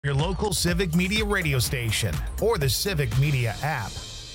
Your local Civic Media radio station or the Civic Media app.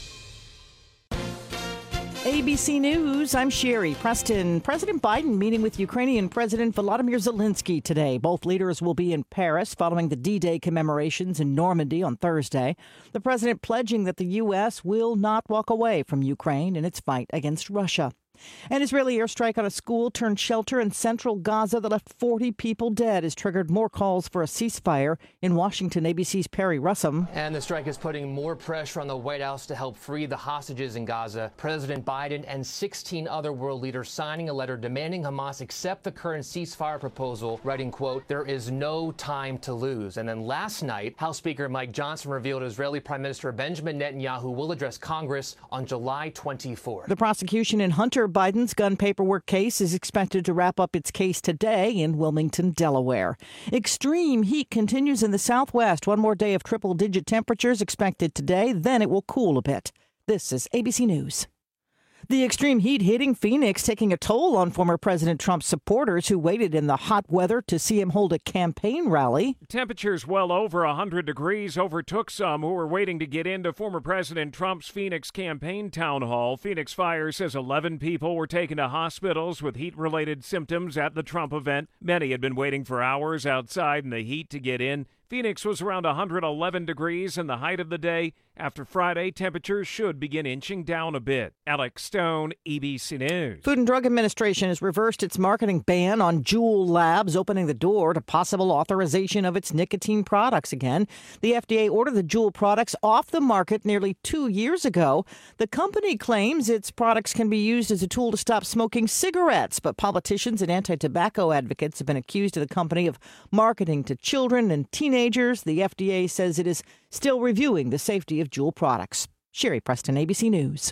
ABC News, I'm Sherry Preston. President Biden meeting with Ukrainian President Volodymyr Zelensky today. Both leaders will be in Paris following the D-Day commemorations in Normandy on Thursday. The president pledging that the U.S. will not walk away from Ukraine in its fight against Russia. An Israeli airstrike on a school turned shelter in central Gaza that left 40 people dead has triggered more calls for a ceasefire. In Washington, ABC's Perry Russum. And the strike is putting more pressure on the White House to help free the hostages in Gaza. President Biden and 16 other world leaders signing a letter demanding Hamas accept the current ceasefire proposal, writing, quote, "There is no time to lose." And then last night, House Speaker Mike Johnson revealed Israeli Prime Minister Benjamin Netanyahu will address Congress on July 24th. The prosecution in Hunter Biden's gun paperwork case is expected to wrap up its case today in Wilmington, Delaware. Extreme heat continues in the Southwest. One more day of triple-digit temperatures expected today. Then it will cool a bit. This is ABC News. The extreme heat hitting Phoenix, taking a toll on former President Trump's supporters who waited in the hot weather to see him hold a campaign rally. Temperatures well over 100 degrees overtook some who were waiting to get into former President Trump's Phoenix campaign town hall. Phoenix Fire says 11 people were taken to hospitals with heat-related symptoms at the Trump event. Many had been waiting for hours outside in the heat to get in. Phoenix was around 111 degrees in the height of the day. After Friday, temperatures should begin inching down a bit. Alex Stone, ABC News. Food and Drug Administration has reversed its marketing ban on Juul Labs, opening the door to possible authorization of its nicotine products again. The FDA ordered the Juul products off the market nearly 2 years ago. The company claims its products can be used as a tool to stop smoking cigarettes, but politicians and anti-tobacco advocates have been accused of the company of marketing to children and teenagers. The FDA says it is still reviewing the safety of Juul products. Sherry Preston, ABC News.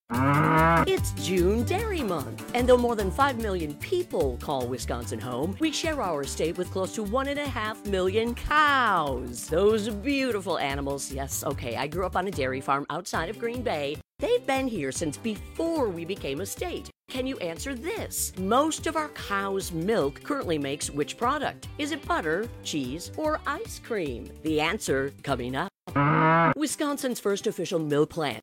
It's June Dairy Month, and though more than 5 million people call Wisconsin home, we share our state with close to 1.5 million cows. Those beautiful animals. Yes, okay, I grew up on a dairy farm outside of Green Bay. They've been here since before we became a state. Can you answer this? Most of our cow's milk currently makes which product? Is it butter, cheese, or ice cream? The answer coming up. Wisconsin's first official milk plant,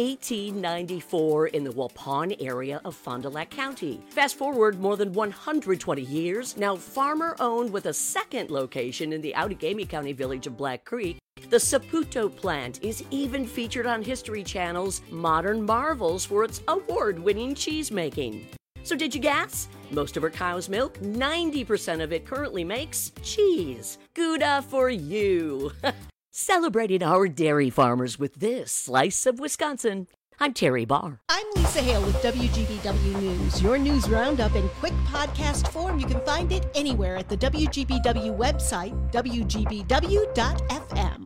1894, in the Waupun area of Fond du Lac County. Fast forward more than 120 years, now farmer-owned with a second location in the Outagamie County village of Black Creek. The Saputo plant is even featured on History Channel's Modern Marvels for its award-winning cheese making. So did you guess? Most of our cow's milk, 90% of it currently makes cheese. Gouda for you! Celebrating our dairy farmers with this slice of Wisconsin. I'm Terry Barr. I'm Lisa Hale with WGBW News. Your news roundup in quick podcast form. You can find it anywhere at the WGBW website, wgbw.fm.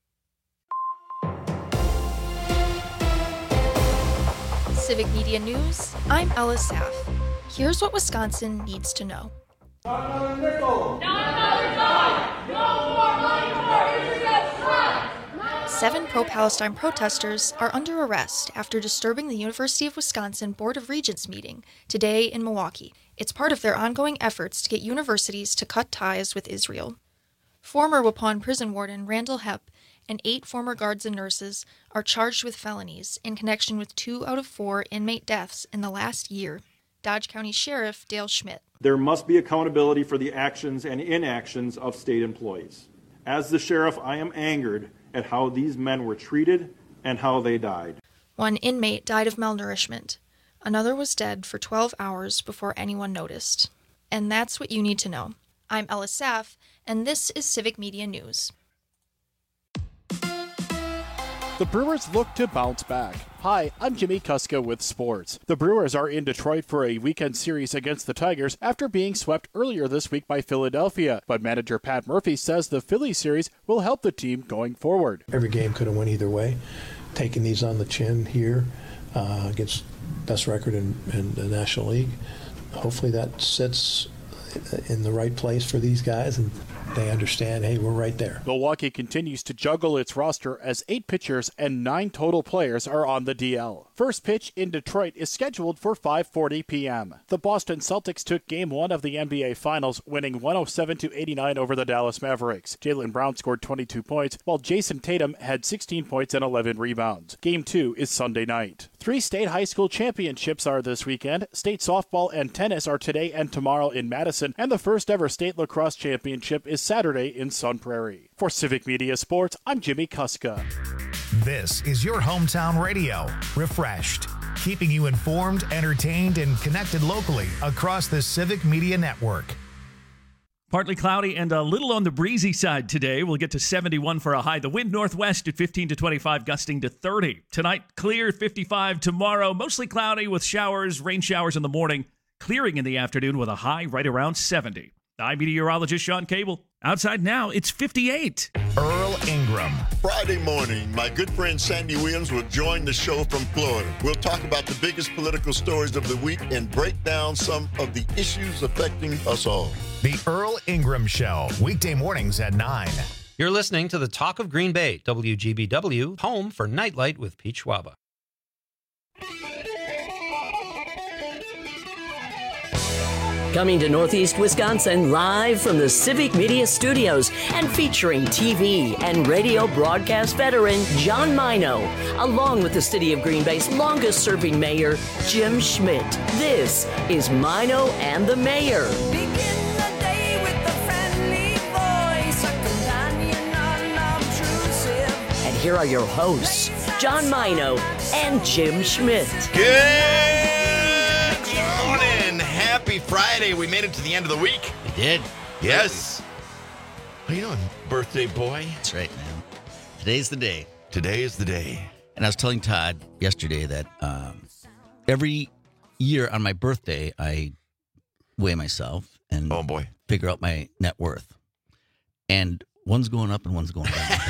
Civic Media News, I'm Ella Saff. Here's what Wisconsin needs to know. Not another nickel! Not another dime! No more money for Israel strike! 7 pro-Palestine protesters are under arrest after disturbing the University of Wisconsin Board of Regents meeting today in Milwaukee. It's part of their ongoing efforts to get universities to cut ties with Israel. Former Waupun prison warden Randall Hepp and 8 former guards and nurses are charged with felonies in connection with 2 out of 4 inmate deaths in the last year. Dodge County Sheriff Dale Schmidt. There must be accountability for the actions and inactions of state employees. As the sheriff, I am angered at how these men were treated and how they died. 1 inmate died of malnourishment. Another was dead for 12 hours before anyone noticed. And that's what you need to know. I'm Ella Saff, and this is Civic Media News. The Brewers look to bounce back. Hi, I'm Jimmy Kuska with sports. The Brewers are in Detroit for a weekend series against the Tigers after being swept earlier this week by Philadelphia. But manager Pat Murphy says the Philly series will help the team going forward. Every game could have went either way. Taking these on the chin here against best record in the National League, hopefully that sets in the right place for these guys, and they understand, hey, we're right there. Milwaukee continues to juggle its roster as 8 pitchers and 9 total players are on the DL. First pitch in Detroit is scheduled for 5:40 p.m. The Boston Celtics took Game 1 of the NBA Finals, winning 107-89 over the Dallas Mavericks. Jaylen Brown scored 22 points, while Jason Tatum had 16 points and 11 rebounds. Game 2 is Sunday night. 3 state high school championships are this weekend. State softball and tennis are today and tomorrow in Madison, and the first ever state lacrosse championship is Saturday in Sun Prairie. For Civic Media Sports, I'm Jimmy Kuska. This is your hometown radio, refreshed, keeping you informed, entertained, and connected locally across the Civic Media Network. Partly cloudy and a little on the breezy side today. We'll get to 71 for a high. The wind northwest at 15 to 25, gusting to 30. Tonight, clear, 55. Tomorrow, mostly cloudy with showers, rain showers in the morning, clearing in the afternoon with a high right around 70. I'm meteorologist Sean Cable. Outside now, it's 58. Earl Ingram. Friday morning, my good friend Sandy Williams will join the show from Florida. We'll talk about the biggest political stories of the week and break down some of the issues affecting us all. The Earl Ingram Show, weekday mornings at 9. You're listening to the Talk of Green Bay, WGBW, home for Nightlight with Pete Schwaba. Coming to Northeast Wisconsin live from the Civic Media Studios and featuring TV and radio broadcast veteran John Mino, along with the City of Green Bay's longest-serving mayor, Jim Schmidt. This is Mino and the Mayor. Begin the day with a friendly voice, a companion unobtrusive. And here are your hosts, John Mino and Jim Schmidt. Good morning. Happy Friday. We made it to the end of the week. We did. Yes. How you doing, birthday boy? That's right, man. Today's the day. Today is the day. And I was telling Todd yesterday that every year on my birthday, I weigh myself and figure out my net worth. And one's going up and one's going down.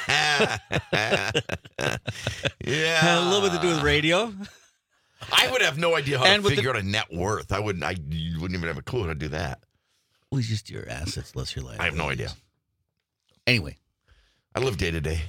Yeah. Had a little bit to do with radio. I would have no idea how to figure out a net worth. You wouldn't even have a clue how to do that. Well, it's just your assets less your life. I have no idea. Anyway. I live day to day.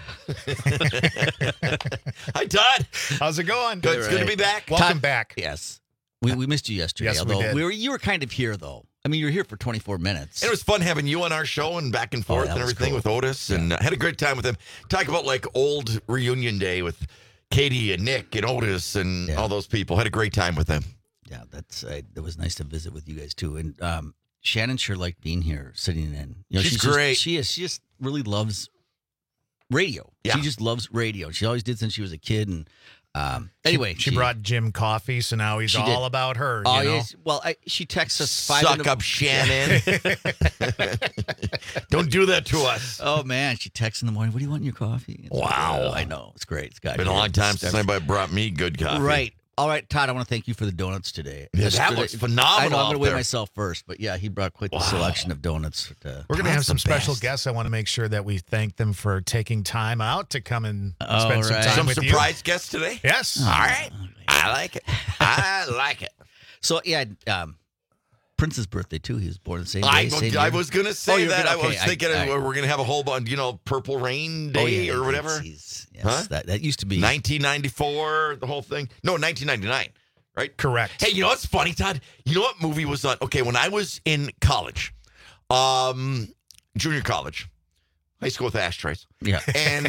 Hi, Todd. How's it going? Good. It's good to be back. Welcome back. Yes. We missed you yesterday. Yes, although we did. You were kind of here, though. I mean, you were here for 24 minutes. And it was fun having you on our show and back and forth and everything with Otis. And had a great time with him. Talk about like old reunion day with Katie and Nick and Otis and all those people. Had a great time with them. Yeah, it was nice to visit with you guys too. And Shannon sure liked being here, sitting in. You know, she's great. She just really loves radio. Yeah. She just loves radio. She always did since she was a kid. And anyway, she brought Jim coffee, so now he's all about her. Oh, you know? yes. Well, she texts us 5 Suck up, Shannon. Don't do that to us. Oh, man. She texts in the morning, what do you want in your coffee? Wow. I know. It's great. It's got been a long time since anybody brought me good coffee. Right. All right, Todd, I want to thank you for the donuts today. Yeah, that looks phenomenal. I know I'm going to weigh there. myself first, but yeah, he brought quite the selection of donuts. We're going to have some special guests. I want to make sure that we thank them for taking time out to come and spend some time with you. Some surprise guests today? Yes. All right. I like it. I like it. So, yeah, Prince's birthday, too. He was born the same day. I was going to say that. I was thinking we're going to have a whole bunch, Purple Rain Day or whatever. Yes, that used to be. 1994, the whole thing. No, 1999, right? Correct. Hey, you know what's funny, Todd? You know what movie was on? Okay, when I was in college, junior college, high school with ashtrays. Yeah. And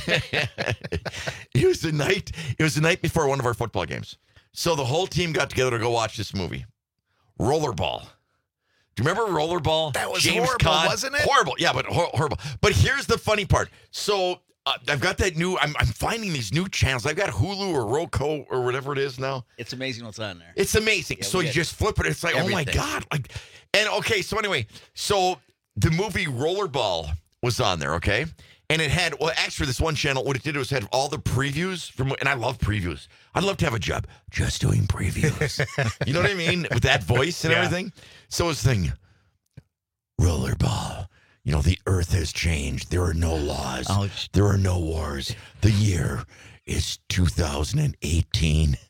it was the night before one of our football games. So the whole team got together to go watch this movie. Rollerball. Do you remember Rollerball? That was James horrible, Caan? wasn't it? Horrible. Yeah, but horrible. But here's the funny part. So I've got that new, I'm finding these new channels. I've got Hulu or Roku or whatever it is now. It's amazing what's on there. It's amazing. Yeah, so you just flip it. It's like, oh my God. So anyway, so the movie Rollerball was on there, okay? And it had, well, actually, this one channel, what it did was had all the previews and I love previews. I'd love to have a job just doing previews. You know what I mean? With that voice and everything. So it's thing, Rollerball. The earth has changed. There are no laws. There are no wars. The year is 2018.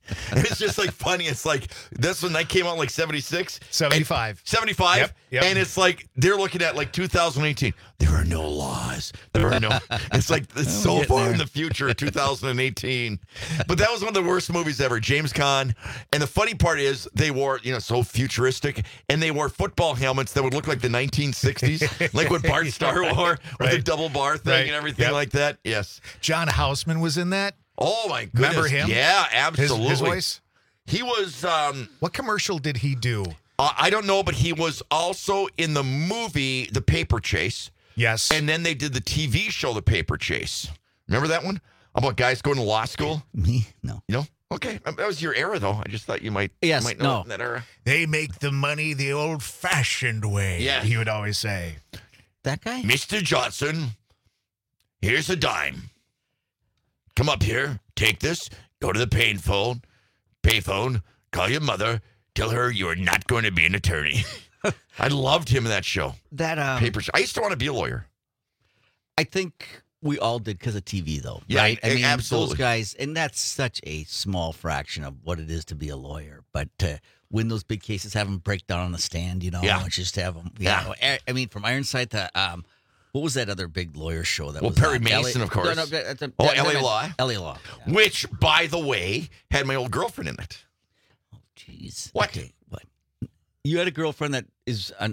It's just like funny. It's like this one that came out like 76, 75, 75, Yep. and it's like they're looking at like 2018. There are no laws. There are no. It's like it's so far in the future, 2018. But that was one of the worst movies ever. James Caan, and the funny part is they wore so futuristic, and they wore football helmets that would look like the 1960s, like what Bart Starr wore with the double bar thing and everything like that. Yes, John Houseman was in that. Oh my goodness! Remember him? Yeah, absolutely. His voice. He was. What commercial did he do? I don't know, but he was also in the movie The Paper Chase. Yes. And then they did the TV show The Paper Chase. Remember that one? About guys going to law school? Me? No. You know? Okay. That was your era, though. I just thought you might, Yes, might know it in that era. They make the money the old-fashioned way, Yeah. he would always say. That guy? Mr. Johnson, here's a dime. Come up here. Take this. Go to the payphone. Call your mother. Tell her you are not going to be an attorney. I loved him in that show. That Paper. I used to want to be a lawyer. I think we all did because of TV, though. Yeah, right? I mean, absolutely. those guys, and that's such a small fraction of what it is to be a lawyer. But to win those big cases, have them break down on the stand, and just have them. I mean, from Ironside to what was that other big lawyer show that was Perry on? Mason, of course. L.A. Law. L.A. Law. Yeah. Which, by the way, had my old girlfriend in it. Jeez. What? Okay, what? You had a girlfriend that is on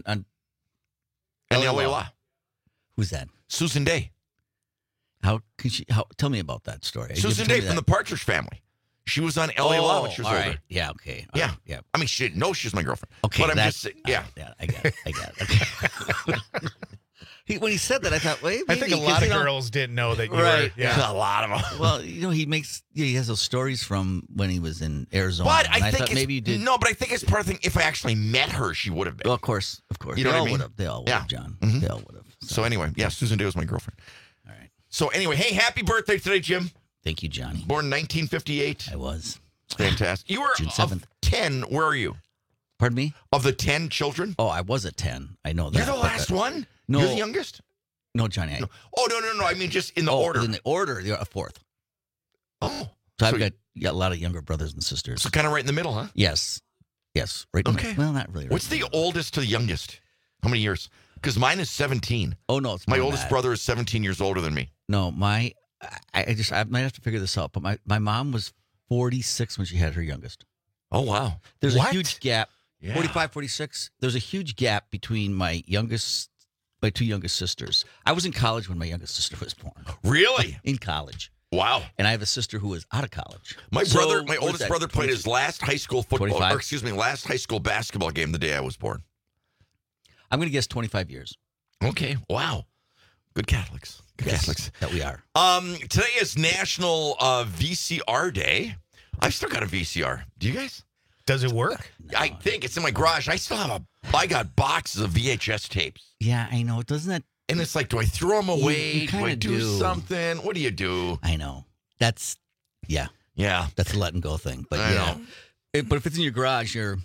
LA Law. Who's that? Susan Day. How can she? Tell me about that story. Susan Day from the Partridge Family. She was on LA Law when she was older. Right. Yeah. Okay. Yeah. Yeah. I mean, she didn't know she was my girlfriend. Okay. But I'm just saying, yeah. Yeah. I got it. Okay. When he said that, I thought, wait, I think a lot of girls didn't know that you were. Yeah. A lot of them. Well, he has those stories from when he was in Arizona. But I think thought maybe you did. No, but I think it's part of the thing. If I actually met her, she would have been. Well, of course. You know what I mean? They all would have, John. Mhm. They all would have. So anyway, yeah, Susan Day was my girlfriend. All right. So anyway, hey, happy birthday today, Jim. Thank you, Johnny. Born 1958. I was. Fantastic. You were June 7th. of 10. Where are you? Pardon me? Of the 10 children? Oh, I was at 10. I know that. You're the last one? No. You're the youngest? No, Johnny. No. Oh, no. I mean, just in the order. In the order, you're a fourth. Oh. So I've got a lot of younger brothers and sisters. So kind of right in the middle, huh? Yes. Right. Okay. Well, not really. Right What's the oldest to the youngest? How many years? Because mine is 17. Oh, no. It's my more than oldest that. brother is 17 years older than me. No, I might have to figure this out, but my mom was 46 when she had her youngest. Oh, wow. There's What? a huge gap. Yeah. 45, 46. There's a huge gap between my two youngest sisters. I was in college when my youngest sister was born. Really? In college. Wow. And I have a sister who was out of college. My what is oldest that, brother played his last high school football, 25? or excuse me, last high school basketball game the day I was born. I'm going to guess 25 years. Okay. Wow. Good Catholics. Good Yes, Catholics. that we are. Today is National VCR Day. I've still got a VCR. Do you guys? Does it work? I think it's in my garage. I still have I got boxes of VHS tapes. Yeah, I know. Doesn't that? And it's like, do I throw them away? You do I kinda do do. something? What do you do? I know. That's, yeah. Yeah. That's a let and go thing. But I yeah. know. But if it's in your garage, you're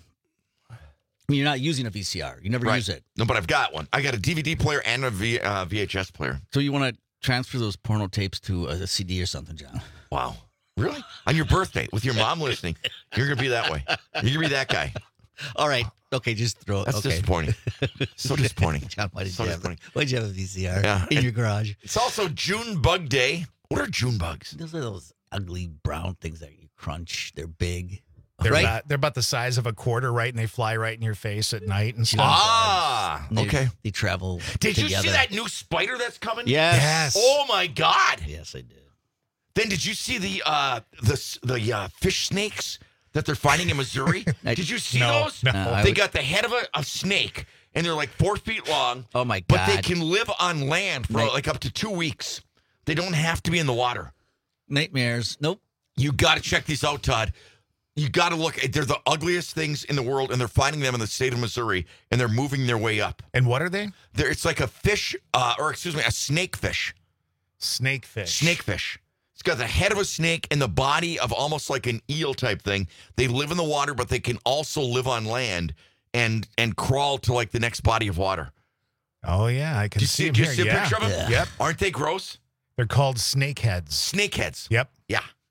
not using a VCR. You never use it. No, but I've got one. I got a DVD player and a VHS player. So you want to transfer those porno tapes to a CD or something, John? Wow. Really? On your birthday, with your mom listening, you're going to be that way. You're going to be that guy. All right. Okay, just throw it. That's okay. disappointing. So disappointing. John, why did So you have disappointing. a VCR Yeah. in your garage? It's also June Bug Day. What are June bugs? Those are those ugly brown things that you crunch. They're big. They're about the size of a quarter, right? And they fly right in your face at night and stuff. Ah, okay. They travel Did you together. see that new spider that's coming? Yes. Oh my God. Yes, I did. Then did you see the fish snakes that they're finding in Missouri? Did you see those? No. They got the head of a snake, and they're like 4 feet long. Oh my God. But they can live on land for like up to 2 weeks. They don't have to be in the water. Nightmares. Nope. You got to check these out, Todd. You got to look. They're the ugliest things in the world, and they're finding them in the state of Missouri, and they're moving their way up. And what are they? It's like a fish, a snakefish. Snakefish. Snakefish. It's got the head of a snake and the body of almost like an eel type thing. They live in the water, but they can also live on land and crawl to like the next body of water. Oh, yeah. I can see them Do you here. see a Yeah. picture of them? Yep. Aren't they gross? They're called snakeheads. Snakeheads. Yep. Yeah.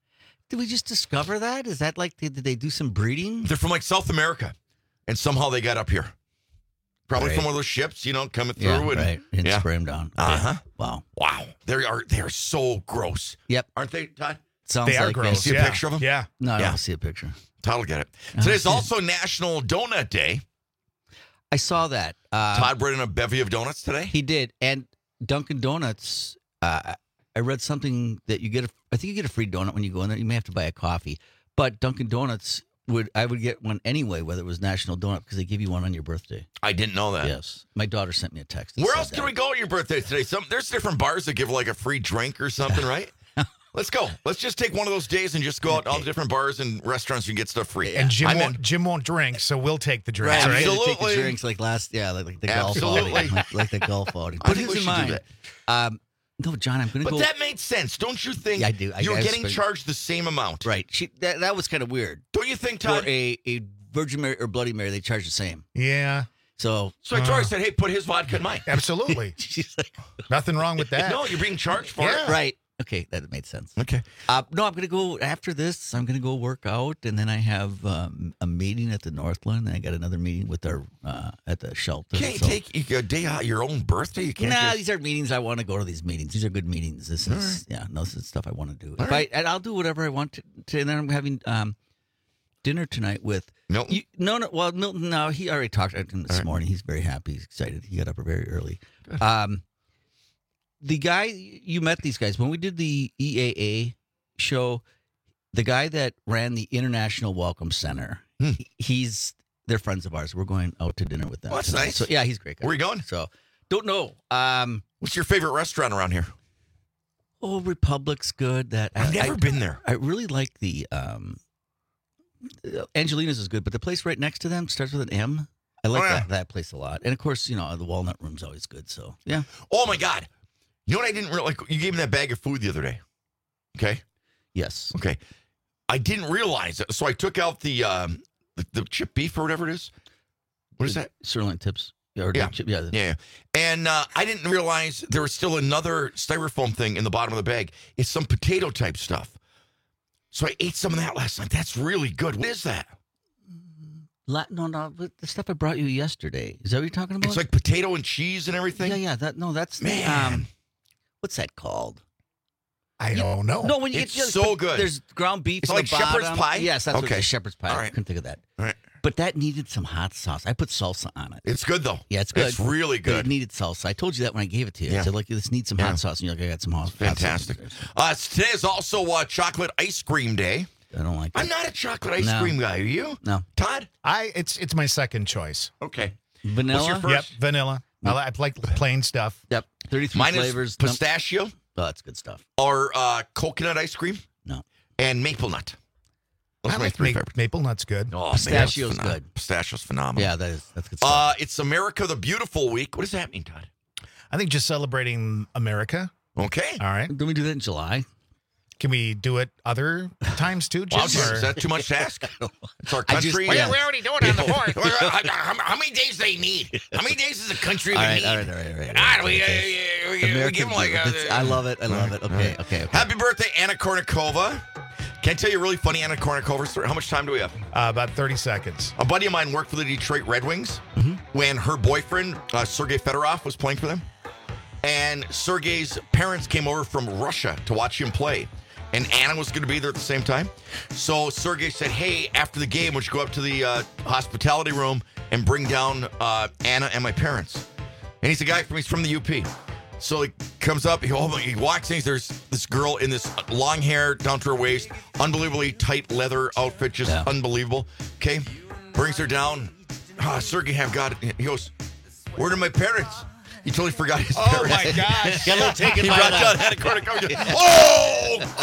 Did we just discover that? Is that like, did they do some breeding? They're from like South America, and somehow they got up here. Probably from one of those ships, coming through and spray them down. Uh-huh. Wow. They are so gross. Yep. Aren't they, Todd? Sounds they are like gross. See a picture of them? Yeah. No, I don't see a picture. Todd will get it. Today's also National Donut Day. I saw that. Todd brought in a bevy of donuts today. He did. And Dunkin' Donuts, I read something that I think you get a free donut when you go in there. You may have to buy a coffee. But Dunkin' Donuts, I would get one anyway, whether it was National Donut, because they give you one on your birthday. I didn't know that. Yes. My daughter sent me a text. Where else can we go on your birthday today? There's different bars that give like a free drink or something, right? Let's go. Let's just take one of those days and just go out to all the different bars and restaurants and get stuff free. And Jim won't drink, so we'll take the drinks. Right. Absolutely. Take the drinks like the golf outing. Like the golf outing. But here's in mind. No, John, I'm going to go. But that made sense. Don't you think? Yeah, I do. You're getting charged the same amount. Right. That was kind of weird. Don't you think, Todd? For a Virgin Mary or Bloody Mary, they charge the same. Yeah. So I told her, I said, hey, put his vodka in mine. Absolutely. She's like, nothing wrong with that. No, you're being charged for it. Right. Okay, that made sense. Okay. No, I'm going to go after this. I'm going to go work out, and then I have a meeting at the Northland, and I got another meeting with our at the shelter. Can't you take a day out your own birthday? You can't. These are meetings. I want to go to these meetings. These are good meetings. This is this is stuff I want to do. And I'll do whatever I want to. And then I'm having dinner tonight with Milton. Well, Milton. No, he already talked to him this morning. He's very happy. He's excited. He got up very early. The guy, you met these guys when we did the EAA show. The guy that ran the International Welcome Center, they're friends of ours. We're going out to dinner with them. Oh, that's nice. So yeah, he's a great guy. Where are you going? So don't know. What's your favorite restaurant around here? Oh, Republic's good. I've never been there. I really like the Angelina's is good, but the place right next to them starts with an M. I like that place a lot. And of course, the Walnut Room's always good. So yeah. Oh my God. You know what I didn't really like? You gave me that bag of food the other day. Okay? Yes. Okay. I didn't realize it. So I took out the chip beef or whatever it is. What is that? Sirloin tips. Yeah. And I didn't realize there was still another styrofoam thing in the bottom of the bag. It's some potato type stuff. So I ate some of that last night. That's really good. What is that? No, the stuff I brought you yesterday. Is that what you're talking about? It's like potato and cheese and everything? Yeah. That's... Man. What's that called? I don't know. No, when you it's so good. There's ground beef. It's on like the bottom. shepherd's pie? Yes, that's what it is, shepherd's pie. All right. I couldn't think of that. All right. But that needed some hot sauce. I put salsa on it. It's good, though. Yeah, it's good. It's really good. But it needed salsa. I told you that when I gave it to you. I said, this needs some hot sauce. And you're like, I got some hot sauce. Fantastic. Today is also Chocolate Ice Cream Day. I don't like that. I'm not a chocolate ice cream guy. Are you? No. Todd? It's my second choice. Okay. Vanilla? What's your first? Yep, vanilla. I like plain stuff. Yep. 33 Mine flavors. Is pistachio. Oh, that's good stuff. Or coconut ice cream. No. And maple nut. Those I are my like three favorites. maple nut's good. Oh, Pistachio's good. Pistachio's phenomenal. Yeah, that's good stuff. It's America the Beautiful Week. What does that mean, Todd? I think just celebrating America. Okay. All right. Don't we do that in July? Can we do it other times too? Wow, is that too much to ask? It's our country. We already do it on the 4th. How many days do they need? How many days does a country All need? right. We give them like I love it. Okay. Happy birthday, Anna Kournikova. Can I tell you a really funny Anna Kournikova story? How much time do we have? About 30 seconds. A buddy of mine worked for the Detroit Red Wings when her boyfriend, Sergei Fedorov, was playing for them. And Sergei's parents came over from Russia to watch him play. And Anna was going to be there at the same time. So Sergei said, hey, after the game, would you go up to the hospitality room and bring down Anna and my parents? And he's a guy he's from the UP. So he comes up, he walks in, there's this girl in this long hair down to her waist, unbelievably tight leather outfit, just unbelievable. Okay, brings her down. Sergei he goes, where are my parents? He totally forgot his parents. Oh, my gosh. Got a little taken he by brought down Anna Kournikova. Oh,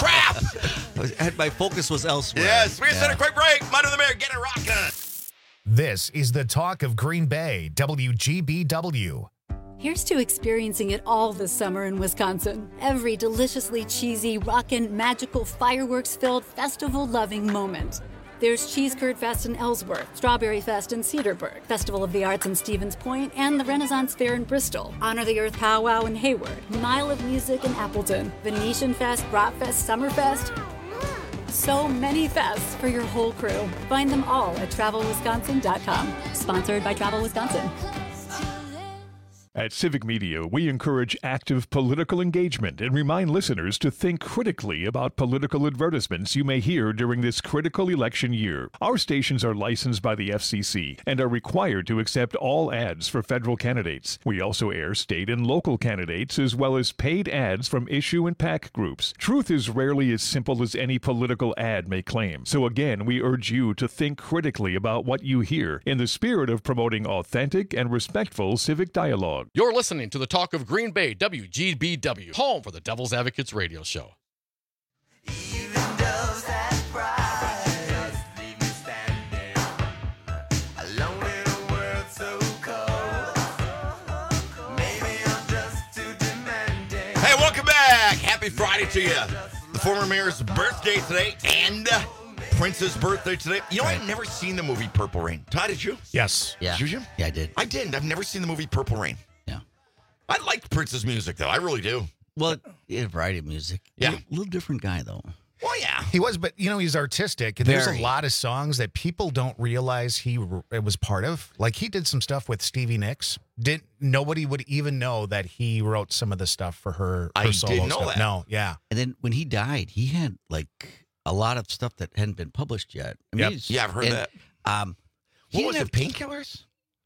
crap. My focus was elsewhere. Yes, we set a quick break. Mud the Mayor, get it rocking. This is the talk of Green Bay, WGBW. Here's to experiencing it all this summer in Wisconsin. Every deliciously cheesy, rockin', magical, fireworks-filled, festival-loving moment. There's Cheese Curd Fest in Ellsworth, Strawberry Fest in Cedarburg, Festival of the Arts in Stevens Point, and the Renaissance Fair in Bristol, Honor the Earth Powwow in Hayward, Mile of Music in Appleton, Venetian Fest, Bratfest, Summerfest. So many fests for your whole crew. Find them all at TravelWisconsin.com. Sponsored by Travel Wisconsin. At Civic Media, we encourage active political engagement and remind listeners to think critically about political advertisements you may hear during this critical election year. Our stations are licensed by the FCC and are required to accept all ads for federal candidates. We also air state and local candidates as well as paid ads from issue and PAC groups. Truth is rarely as simple as any political ad may claim. So again, we urge you to think critically about what you hear in the spirit of promoting authentic and respectful civic dialogue. You're listening to the Talk of Green Bay, WGBW, home for the Devil's Advocates radio show. Hey, welcome back. Happy Friday to you. The former mayor's birthday today and Prince's birthday today. You know, I've never seen the movie Purple Rain. Todd, did you? Yes. Yeah. Did you? Yeah, I did. I didn't. I've never seen the movie Purple Rain. Yeah. I liked Prince's music, though. I really do. Well, he had a variety of music. Yeah. A little different guy, though. Well, yeah. He was, but, you know, he's artistic. And there's a lot of songs that people don't realize he was part of. Like, he did some stuff with Stevie Nicks. Nobody would even know that he wrote some of the stuff for her I solo didn't know stuff. that. No, yeah. And then when he died, he had, like, a lot of stuff that hadn't been published yet. I mean, Yep. Yeah, I've heard that. he What was didn't it, Painkillers?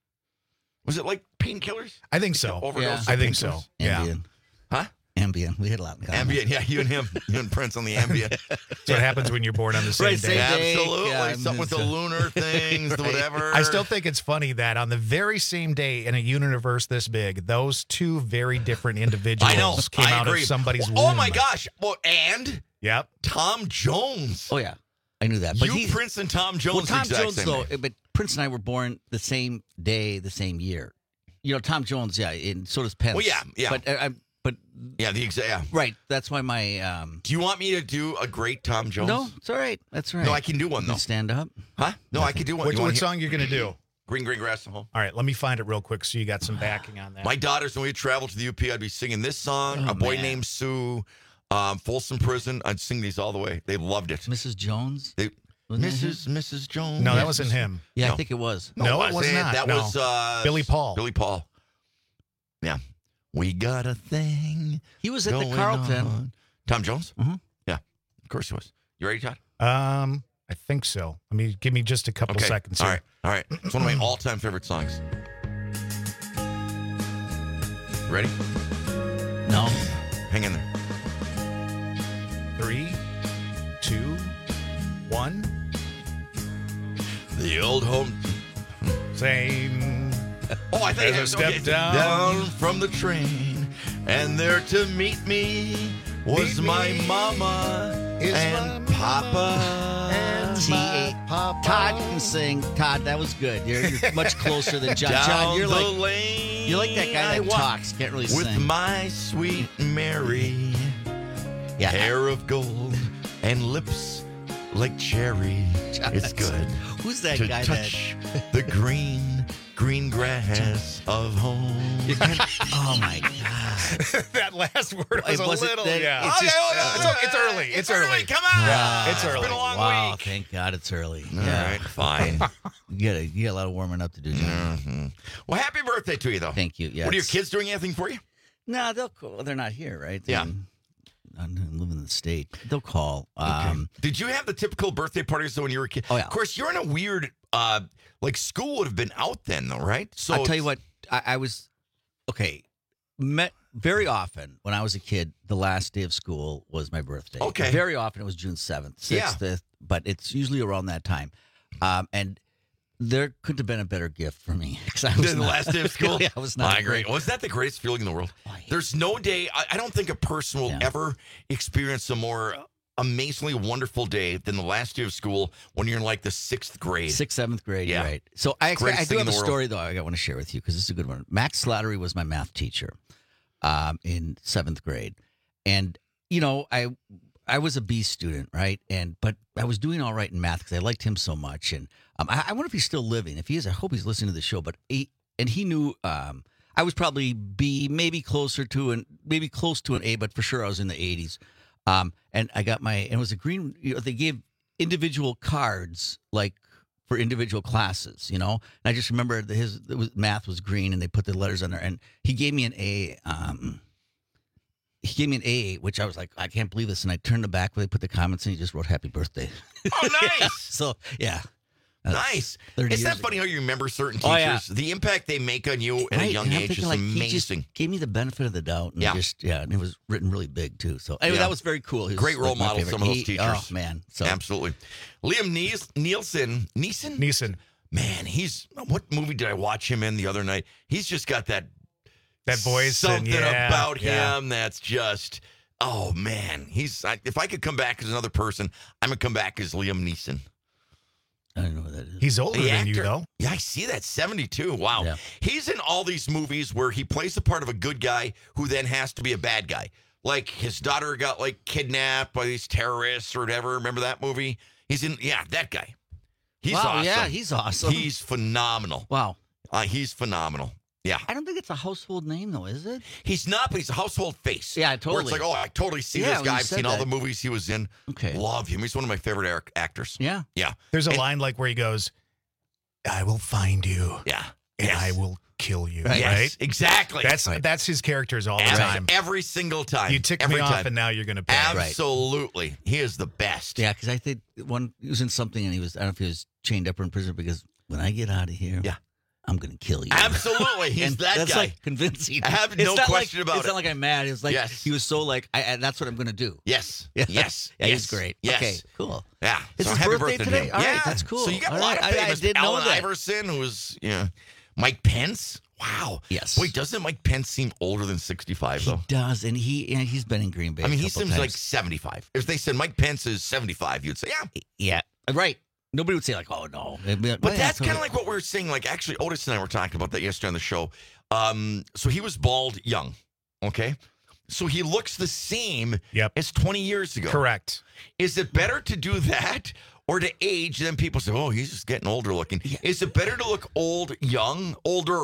Was it like Painkillers? I think so. Overdose I of think painkillers? so. Yeah. Ambien. Huh? Ambien. We had a lot in common. Ambien, yeah, you and him. You and Prince on the Ambien. That's what happens when you're born on the same Right, day. same day. Absolutely. Yeah, Something with the lunar things, whatever. I still think it's funny that on the very same day in a universe this big, those two very different individuals I know. came I out agree. of somebody's womb. Oh, my gosh. Well, and Yep. Tom Jones. Oh, yeah. I knew that. But Prince and Tom Jones. Well, Tom exact Jones, same though, day. but Prince and I were born the same day, the same year. You know, Tom Jones, yeah, and so does Pence. Well, yeah. But yeah, yeah. Right. That's why my. Do you want me to do a great Tom Jones? No, it's all right. That's right. No, I can do one, You though. can stand up. Huh? No, I can do one. What You wanna song you going to do? Green Grass at Home. All right, let me find it real quick so you got some backing on that. My daughters, when we traveled to the UP, I'd be singing this song, A Boy Named Sue, Folsom Prison. I'd sing these all the way. They loved it. Mrs. Jones? Mrs. Jones. No, that wasn't him. Yeah, No. I think it was. No, it was not. That No. was Billy Paul. Billy Paul. Yeah. We got a thing. He was at the going Carlton. on. Tom Jones? Mhm. Yeah. Of course he was. You ready, Todd? I think so. I mean, give me just a couple seconds All here. right. All right. It's one of my all-time favorite songs. Ready? No. Hang in there. 3, 2, 1. The old home. Same. Oh, I think As I okay. stepped down from the train, and there to meet me was my mama and Papa. See, Todd can sing. Todd, that was good. You're much closer than John. Down John, you're the like lane you're like that guy I that walk talks, can't really with sing. my sweet Mary. Yeah. Hair of gold and lips like cherry. It's good. Who's that to guy touch the green grass of home. Oh my God. That last word was It a wasn't little, that- yeah. it's just- It's early. It's early. Come on. Wow. It's early. It's been a long Wow, week. thank God it's early. All right, fine. You got a lot of warming up to do, John. Mm-hmm. Well, happy birthday to you, though. Thank you. Yeah. What are your kids doing anything for you? No, they'll call. They're not here, right? Yeah. I live in the state. They'll call. Did you have the typical birthday parties though when you were a kid? Oh, yeah. Of course, you're in a weird, like school would have been out then, though, right? So I'll tell you what. I was met very often when I was a kid. The last day of school was my birthday. Okay. Very often it was June 7th, 6th, Yeah. 5th, but it's usually around that time. And there couldn't have been a better gift for me. 'Cause I was Then the not- last day of school? Yeah, I was not. I agree. Was that the greatest feeling in the world? There's no day, I don't think a person will ever experience a more amazingly wonderful day than the last day of school when you're in like the 6th grade. 6th, 7th grade, Yeah. right. So I Greatest do thing in have a the world. story, though, I want to share with you because this is a good one. Max Slattery was my math teacher in 7th grade. And, you know, I was a B student, right? But I was doing all right in math because I liked him so much. And I wonder if he's still living. If he is, I hope he's listening to the show. But he knew I was probably B, maybe close to an A, but for sure I was in the 80s. And I got and it was a green, they gave individual cards, like for individual classes, And I just remember math was green and they put the letters on there. And he gave me an A. He gave me an A, which I was like, I can't believe this. And I turned the back where they put the comments and he just wrote happy birthday. Oh, nice. So, yeah. Nice. Isn't that funny how you remember certain teachers? Oh, yeah. The impact they make on you at a young age is amazing. He just gave me the benefit of the doubt. And and it was written really big, too. So, anyway, that was very cool. Great role model, some of those teachers. Oh, man. So. Absolutely. Liam Neeson? Man, what movie did I watch him in the other night? He's just got that voice. Something about him that's just, oh, man. If I could come back as another person, I'm going to come back as Liam Neeson. I don't know what that is. He's older than you, though. Yeah, I see that. 72. Wow. Yeah. He's in all these movies where he plays the part of a good guy who then has to be a bad guy. Like his daughter got kidnapped by these terrorists or whatever. Remember that movie? He's in, that guy. He's awesome. Yeah, he's awesome. He's phenomenal. Wow. He's phenomenal. Yeah. I don't think it's a household name, though, is it? He's not, but he's a household face. Yeah, totally. Where it's like, I totally see this guy. I've seen all the movies he was in. Okay. Love him. He's one of my favorite actors. Yeah. Yeah. There's a line where he goes, I will find you. Yeah. And I will kill you. Right? Right? Yes, exactly. That's his characters all the time. Every single time. You tick me off and now you're going to pay. Absolutely. He is the best. Yeah, because I think he was in something and I don't know if he was chained up or in prison because when I get out of here, I'm going to kill you. Absolutely. He's that that's guy. Like convincing. I have no question about it. It's not like I'm mad. It's like he was so that's what I'm going to do. Yes. Yeah. Yes. Yeah, he's great. Yes. Okay, cool. Yeah. It's his happy birthday today? to him. All right, Yeah. that's cool. So you got All a lot right. of famous. I didn't know Allen that. Iverson, who was, Mike Pence. Wow. Yes. Wait, doesn't Mike Pence seem older than 65, though? He does, and he's been in Green Bay. I mean, a he couple seems times. like 75. If they said Mike Pence is 75, you'd say, yeah. Yeah. Right. Nobody would say oh no. But that's kind of like what we were saying. Like, actually, Otis and I were talking about that yesterday on the show. So he was bald young, okay? So he looks the same as 20 years ago. Correct. Is it better to do that or to age? Then people say, oh, he's just getting older looking. Yeah. Is it better to look older, young,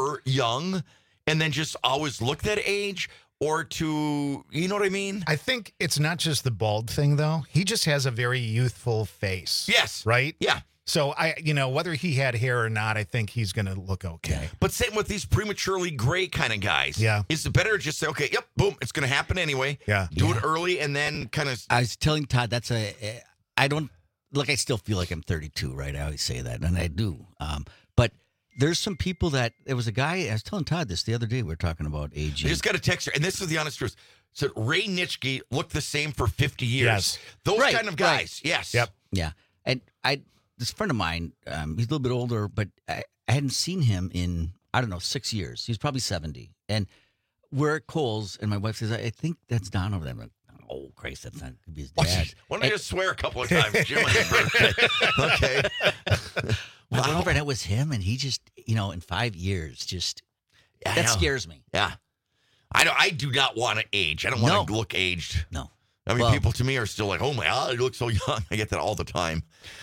and then just always look that age? Or to, you know what I mean? I think it's not just the bald thing, though. He just has a very youthful face. Yes. Right? Yeah. So, whether he had hair or not, I think he's going to look okay. But same with these prematurely gray kind of guys. Yeah. Is it better to just say, okay, boom, it's going to happen anyway. Yeah. Do it early and then kind of. I was telling Todd, I still feel like I'm 32, right? I always say that, and I do. But there's some people there was a guy, I was telling Todd this the other day, we were talking about aging. I just got a text here, and this is the honest truth. So Ray Nitschke looked the same for 50 years. Yes. Those kind of guys, yes. Yep. Yeah. And this friend of mine, he's a little bit older, but I hadn't seen him in, 6 years. He's probably 70. And we're at Kohl's, and my wife says, I think that's Don over there. I'm like, oh, Christ, that's not going to be his dad. Why don't I just swear a couple of times, Jim, on your birthday? Okay. I went over and it was him, and he just, in 5 years, that scares me. Yeah. I do not want to age. I don't want to look aged. No. I mean, people to me are still like, oh my God, you look so young. I get that all the time.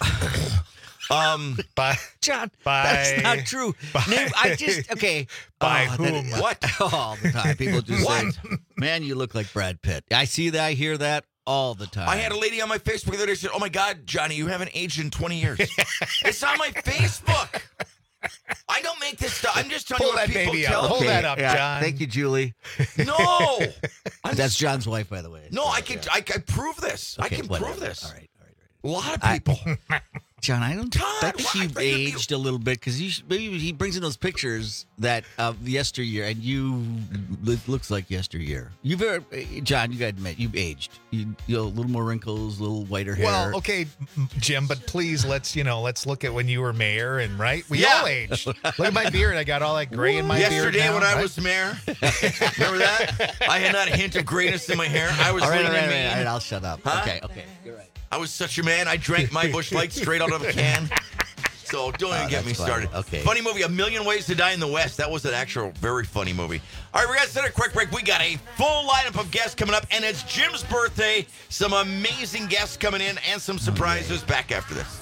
Bye. John, bye. That's not true. Bye. Okay. By whom? What? All the time. People just say, man, you look like Brad Pitt. I see that. I hear that all the time. I had a lady on my Facebook the other day said, oh my God, Johnny, you haven't aged in 20 years. It's on my Facebook. I don't make this stuff. I'm just telling you what people tell me. Hold that up, John. Thank you, Julie. No. That's John's wife, by the way. No, I can prove this. Okay, I can prove this. All right. A lot of people. John, I think you aged a little bit because he brings in those pictures that of yesteryear, and it looks like yesteryear. John, you got to admit you've aged. You a little more wrinkles, a little whiter hair. Well, okay, Jim, but please let's look at when you were mayor and we all aged. Look at my beard. I got all that gray in my beard. Yesterday when I was mayor, remember that? I had not a hint of grayness in my hair. I was all lean and mean. All right, I'll shut up. Huh? Okay, you're right. I was such a man. I drank my Busch Light straight out of a can. So don't even get me started. Okay. Funny movie, A Million Ways to Die in the West. That was an actual very funny movie. All right, we got to set a quick break. We got a full lineup of guests coming up, and it's Jim's birthday. Some amazing guests coming in and some surprises. Back after this.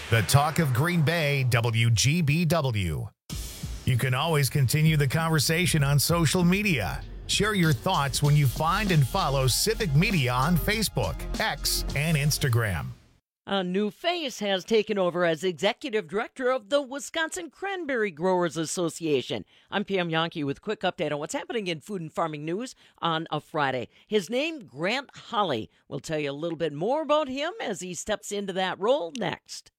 The Talk of Green Bay, WGBW. You can always continue the conversation on social media. Share your thoughts when you find and follow Civic Media on Facebook, X, and Instagram. A new face has taken over as executive director of the Wisconsin Cranberry Growers Association. I'm Pam Yonke with a quick update on what's happening in food and farming news on a Friday. His name, Grant Holley. We'll tell you a little bit more about him as he steps into that role next.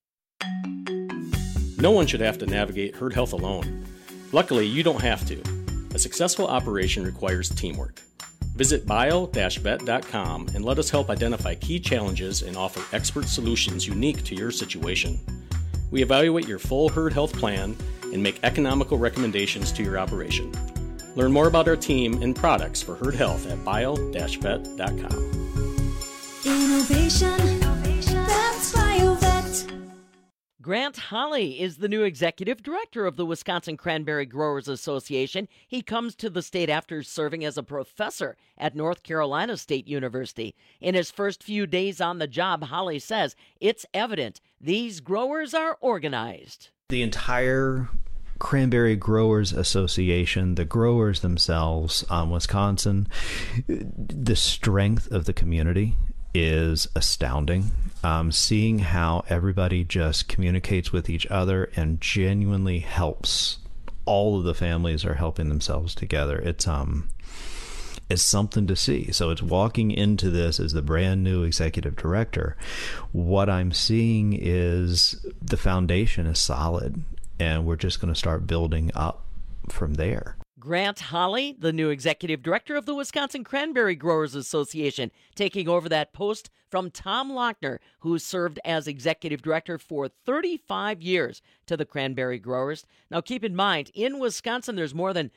No one should have to navigate herd health alone. Luckily, you don't have to. A successful operation requires teamwork. Visit bio-vet.com and let us help identify key challenges and offer expert solutions unique to your situation. We evaluate your full herd health plan and make economical recommendations to your operation. Learn more about our team and products for herd health at bio-vet.com. Innovation, that's BioVet. Grant Holley is the new executive director of the Wisconsin Cranberry Growers Association. He comes to the state after serving as a professor at North Carolina State University. In his first few days on the job, Holley says it's evident these growers are organized. The entire Cranberry Growers Association, the growers themselves, Wisconsin, the strength of the community is astounding. Seeing how everybody just communicates with each other and genuinely helps. All of the families are helping themselves together. It's something to see. So it's walking into this as the brand new executive director. What I'm seeing is the foundation is solid, and we're just going to start building up from there. Grant Holley, the new executive director of the Wisconsin Cranberry Growers Association, taking over that post from Tom Lochner, who served as executive director for 35 years to the cranberry growers. Now, keep in mind, in Wisconsin, there's more than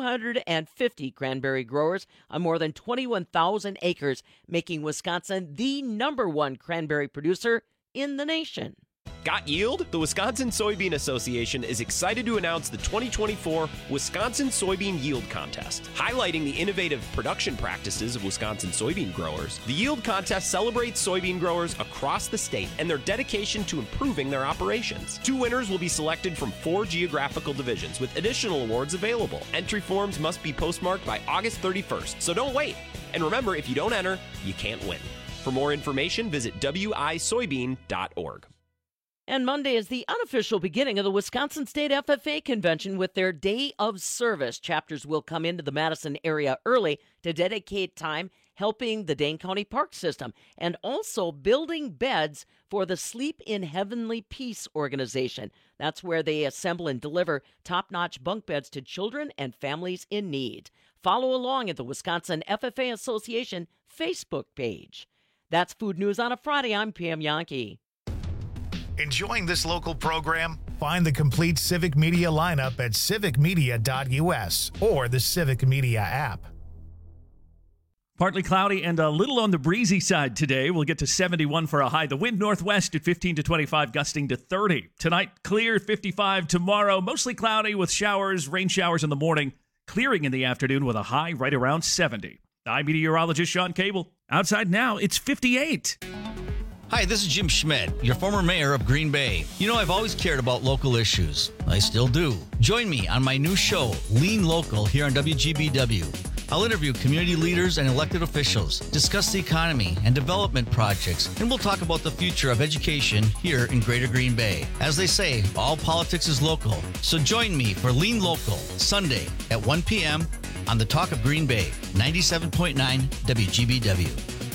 250 cranberry growers on more than 21,000 acres, making Wisconsin the #1 cranberry producer in the nation. Got yield? The Wisconsin Soybean Association is excited to announce the 2024 Wisconsin Soybean Yield Contest. Highlighting the innovative production practices of Wisconsin soybean growers, the Yield Contest celebrates soybean growers across the state and their dedication to improving their operations. 2 winners will be selected from 4 geographical divisions, with additional awards available. Entry forms must be postmarked by August 31st, so don't wait. And remember, if you don't enter, you can't win. For more information, visit wisoybean.org. And Monday is the unofficial beginning of the Wisconsin State FFA Convention with their Day of Service. Chapters will come into the Madison area early to dedicate time helping the Dane County Park System and also building beds for the Sleep in Heavenly Peace organization. That's where they assemble and deliver top-notch bunk beds to children and families in need. Follow along at the Wisconsin FFA Association Facebook page. That's Food News on a Friday. I'm Pam Yonke. Enjoying this local program? Find the complete Civic Media lineup at civicmedia.us or the Civic Media app. Partly cloudy and a little on the breezy side today. We'll get to 71 for a high. The wind northwest at 15 to 25, gusting to 30. Tonight, clear, 55. Tomorrow, mostly cloudy with showers, rain showers in the morning, clearing in the afternoon with a high right around 70. I'm meteorologist Sean Cable. Outside now, it's 58. Hi, this is Jim Schmidt, your former mayor of Green Bay. You know, I've always cared about local issues. I still do. Join me on my new show, Lean Local, here on WGBW. I'll interview community leaders and elected officials, discuss the economy and development projects, and we'll talk about the future of education here in Greater Green Bay. As they say, all politics is local. So join me for Lean Local, Sunday at 1 p.m. on the Talk of Green Bay, 97.9 WGBW.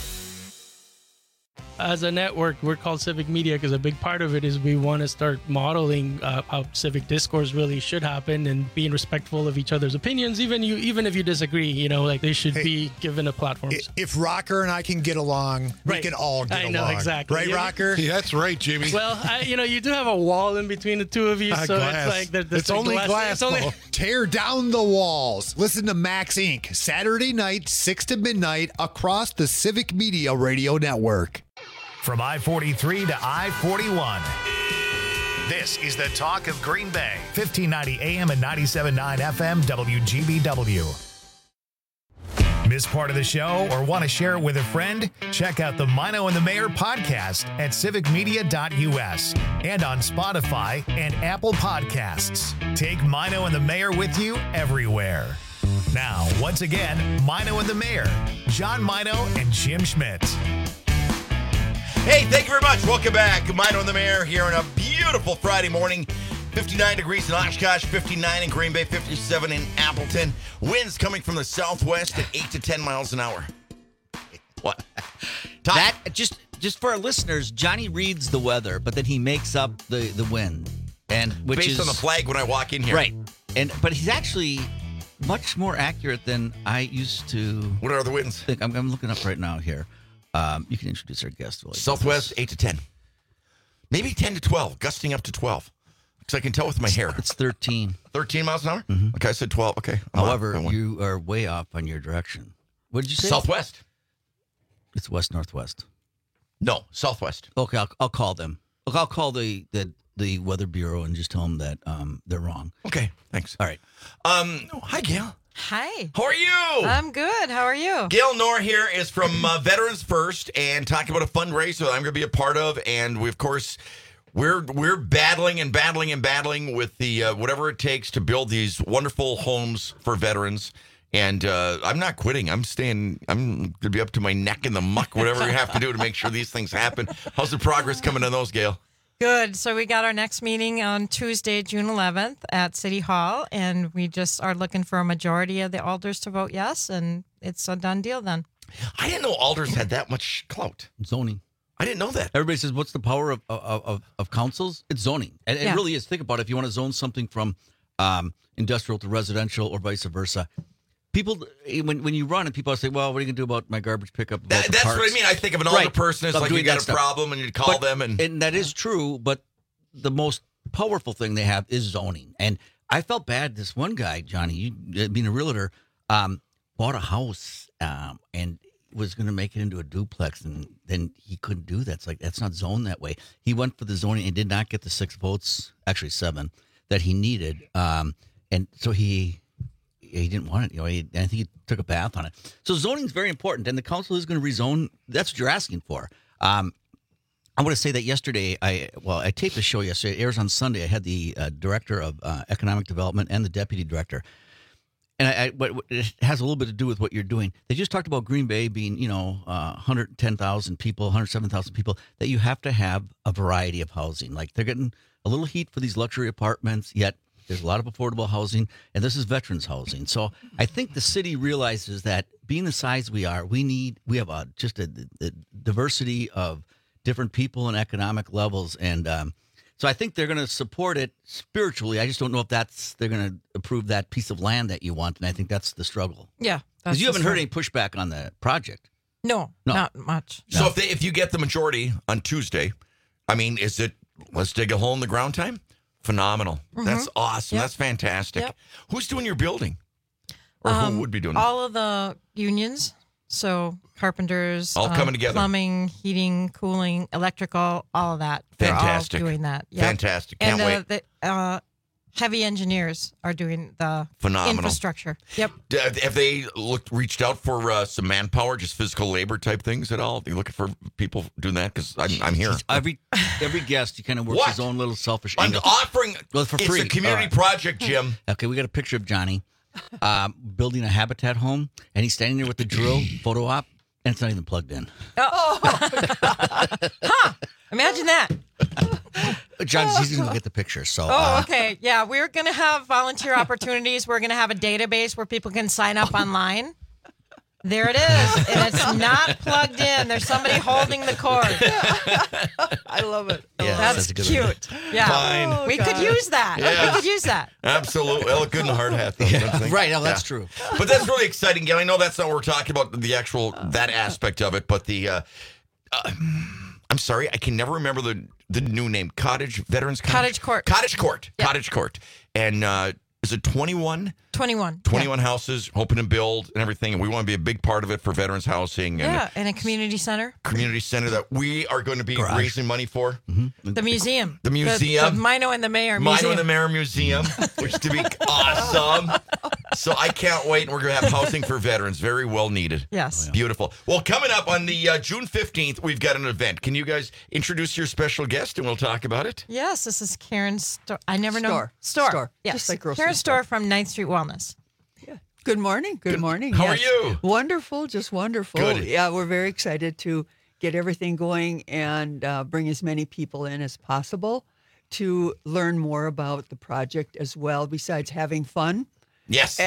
As a network, we're called Civic Media because a big part of it is we want to start modeling how civic discourse really should happen and being respectful of each other's opinions, even if you disagree. You know, like they should be given a platform. If Rocker and I can get along, we can all get along. I know, exactly. Right, Rocker? Yeah, that's right, Jimmy. Well, you do have a wall in between the two of you, so glass. it's like it's only glass. Tear down the walls. Listen to Max Inc. Saturday night, 6 to midnight, across the Civic Media Radio Network. From I-43 to I-41. This is the Talk of Green Bay, 1590 AM and 97.9 FM WGBW. Miss part of the show or want to share it with a friend? Check out the Mino and the Mayor podcast at civicmedia.us and on Spotify and Apple Podcasts. Take Mino and the Mayor with you everywhere. Now, once again, Mino and the Mayor, John Mino and Jim Schmidt. Hey, thank you very much. Welcome back. Mino and the Mayor here on a beautiful Friday morning. 59 degrees in Oshkosh, 59 in Green Bay, 57 in Appleton. Winds coming from the southwest at 8 to 10 miles an hour. What? That just for our listeners, Johnny reads the weather, but then he makes up the wind, and which based is on the flag when I walk in here, right? But he's actually much more accurate than I used to. What are the winds? Think. I'm looking up right now here. You can introduce our guest. Southwest 8 to 10, maybe 10 to 12, gusting up to 12. Because I can tell with my hair. It's 13. 13 miles an hour? Mm-hmm. Okay, I said 12. Okay. However, you are way off on your direction. What did you say? Southwest. It's west-northwest. No, southwest. Okay, I'll call them. Look, I'll call the Weather Bureau and just tell them that they're wrong. Okay, thanks. All right. Hi, Gail. Hi. How are you? I'm good. How are you? Gail Knorr here is from Veterans First and talking about a fundraiser that I'm going to be a part of. And we, of course... We're battling with the whatever it takes to build these wonderful homes for veterans. And I'm not quitting. I'm going to be up to my neck in the muck, whatever we have to do to make sure these things happen. How's the progress coming on those, Gail? Good. So we got our next meeting on Tuesday, June 11th at City Hall, and we just are looking for a majority of the alders to vote yes, and it's a done deal then. I didn't know alders had that much clout. Zoning. I didn't know that. Everybody says, what's the power of councils? It's zoning. And it really is. Think about it. If you want to zone something from industrial to residential or vice versa, people, when you run and people say, well, what are you going to do about my garbage pickup? That's what I mean. I think of an older person as like you got a problem and you call them. And that is true, but the most powerful thing they have is zoning. And I felt bad. This one guy, Johnny, you being a realtor, bought a house and was going to make it into a duplex, and then he couldn't do that. It's like, that's not zoned that way. He went for the zoning and did not get the 6 votes, actually 7, that he needed. And so he didn't want it. I think he took a bath on it. So zoning is very important, and the council is going to rezone. That's what you're asking for. I want to say that yesterday, I taped the show yesterday. It airs on Sunday. I had the director of economic development and the deputy director. And but it has a little bit to do with what you're doing. They just talked about Green Bay being, 110,000 people, 107,000 people, that you have to have a variety of housing. Like they're getting a little heat for these luxury apartments, yet there's a lot of affordable housing, and this is veterans housing. So I think the city realizes that being the size we are, we have a diversity of different people and economic levels, and so I think they're going to support it spiritually. I just don't know if they're going to approve that piece of land that you want, and I think that's the struggle. Yeah. Because you haven't heard any pushback on the project. No, not much. So if you get the majority on Tuesday, I mean, is it let's dig a hole in the ground time? Phenomenal. Mm-hmm. That's awesome. Yep. That's fantastic. Yep. Who's doing your building? Or who would be doing it? All of the unions. So carpenters, all coming together. Plumbing, heating, cooling, electrical, all of that. Fantastic. They're all doing that. Yep. Fantastic. Can't wait. The heavy engineers are doing the phenomenal infrastructure. Yep. Have they reached out for some manpower, just physical labor type things at all? Are you looking for people doing that? Because I'm here. Every guest, he kind of works his own little selfish angle. I'm offering for free. It's a community project, Jim. Okay, we got a picture of Johnny building a habitat home, and he's standing there with the drill photo op, and it's not even plugged in. Imagine that. John, he's going to get the picture. So. Okay. Yeah, we're going to have volunteer opportunities. We're going to have a database where people can sign up online. There it is, and it's not plugged in. There's somebody holding the cord. I love it. Yeah, that's cute. Yeah, fine. We could use that. Yes. We could use that. Absolutely. Well, look good in a hard hat, though. Don't you think? Right. No, that's true. But that's really exciting, Gail. I know that's not what we're talking about, the actual that aspect of it, but the. I'm sorry, I can never remember the new name. Veterans Cottage Court. Cottage Court. Yep. Cottage Court. And is it 21? 21. 21 houses, hoping to build and everything. And we want to be a big part of it for veterans housing. And and a community center. Community center that we are going to be raising money for. Mm-hmm. The museum. The museum. The Mino and the Mayor Mino Museum. and the Mayor Museum, which is going to be awesome. So I can't wait. And we're going to have housing for veterans. Very well needed. Yes. Beautiful. Well, coming up on the June 15th, we've got an event. Can you guys introduce your special guest and we'll talk about it? Yes, this is Karen Store. I never know. Store. Store. Yes. Just like grocery Karen store. Store from 9th Street Wellness. Good morning. Good morning. How Yes. are you? Wonderful. Just wonderful. Good. Yeah, we're very excited to get everything going and bring as many people in as possible to learn more about the project as well, besides having fun. Yes.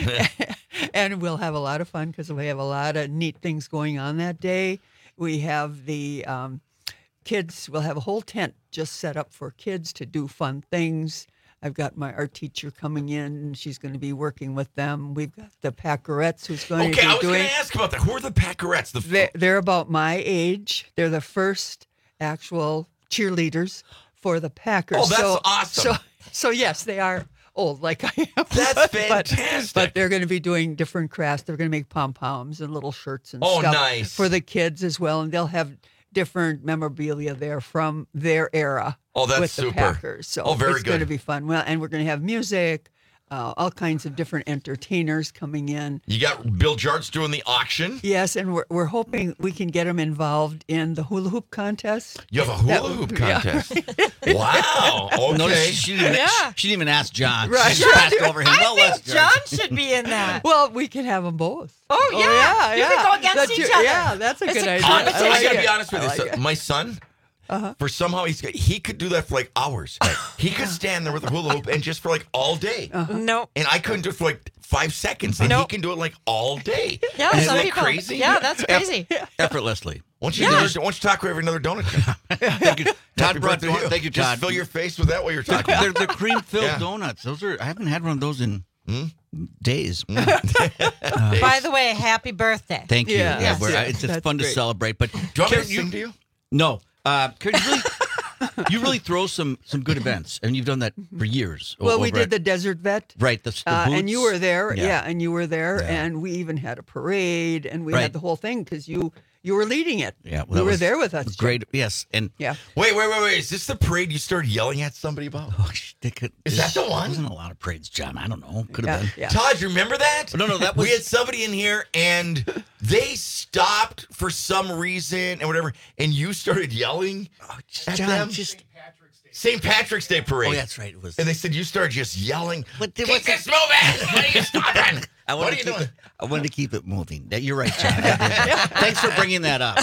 And we'll have a lot of fun because we have a lot of neat things going on that day. We have the kids, we'll have a whole tent just set up for kids to do fun things. I've got my art teacher coming in, and she's going to be working with them. We've got the Packerettes who's going to be Okay, I was doing. going to ask about that. Who are the Packerettes? They're about my age. They're the first actual cheerleaders for the Packers. Oh, that's awesome. So yes, they are old like I am. That's fantastic. But they're going to be doing different crafts. They're going to make pom-poms and little shirts and Oh, stuff nice. for the kids as well. And they'll have different memorabilia there from their era. Oh, that's with super. the Packers. So Oh, very it's going to good. be fun. Well, and we're going to have music, all kinds of different entertainers coming in. You got Bill Jarts doing the auction. Yes, and we're hoping we can get them involved in the hula hoop contest. You have a hula hoop contest. Wow. Okay. Notice she didn't, Yeah. she didn't even ask John. Right. She just passed over him. I Well, let's think John should be in that. Well, we can have them both. Oh, yeah. You can go against That's each your- other. Yeah, that's a It's good a idea. competition. I like gotta it. be honest with I you. like So it. my son, for somehow he could do that for like hours. He could stand there with a hula hoop and just for like all day. Nope. And I couldn't do it for like 5 seconds. And he Nope. can do it like all day. Yeah, Isn't some that people. crazy? Yeah, that's crazy. Effortlessly. Why don't you talk over another donut? Thank you. Todd brought birthday to you. Thank you, Just Todd. fill your face with that while you're talking. They're cream-filled Yeah. donuts. Those are. I haven't had one of those in days. By the way, happy birthday. Thank you. Yeah. Yes. It's That's fun to great. celebrate. But Do you want me Karen, to sing to you? No, Karen, you really throw some good events, and you've done that for years. Well, we over did at- the Desert Vet. right. The And you boots. were there, Yeah. and you were there, Yeah. and we even had a parade, and we Right. had the whole thing because you were leading it. Yeah, well, you that were was there with us. Jim. Great. Yes, and Yeah. Wait. Is this the parade you started yelling at somebody about? Is that the one? Wasn't a lot of parades, John. I don't know. Could Yeah, have been. yeah. Todd, you remember that? No, that We was. had somebody in here and they stopped for some reason and whatever, and you started yelling at John, them. just. St. Patrick's Day parade. Oh, that's right. It was. And they said you started just yelling. But Keep there was- this moving! What are you stopping? I What wanted are to you keep doing? it. I wanted to keep it moving. You're right, John. Thanks for bringing that up.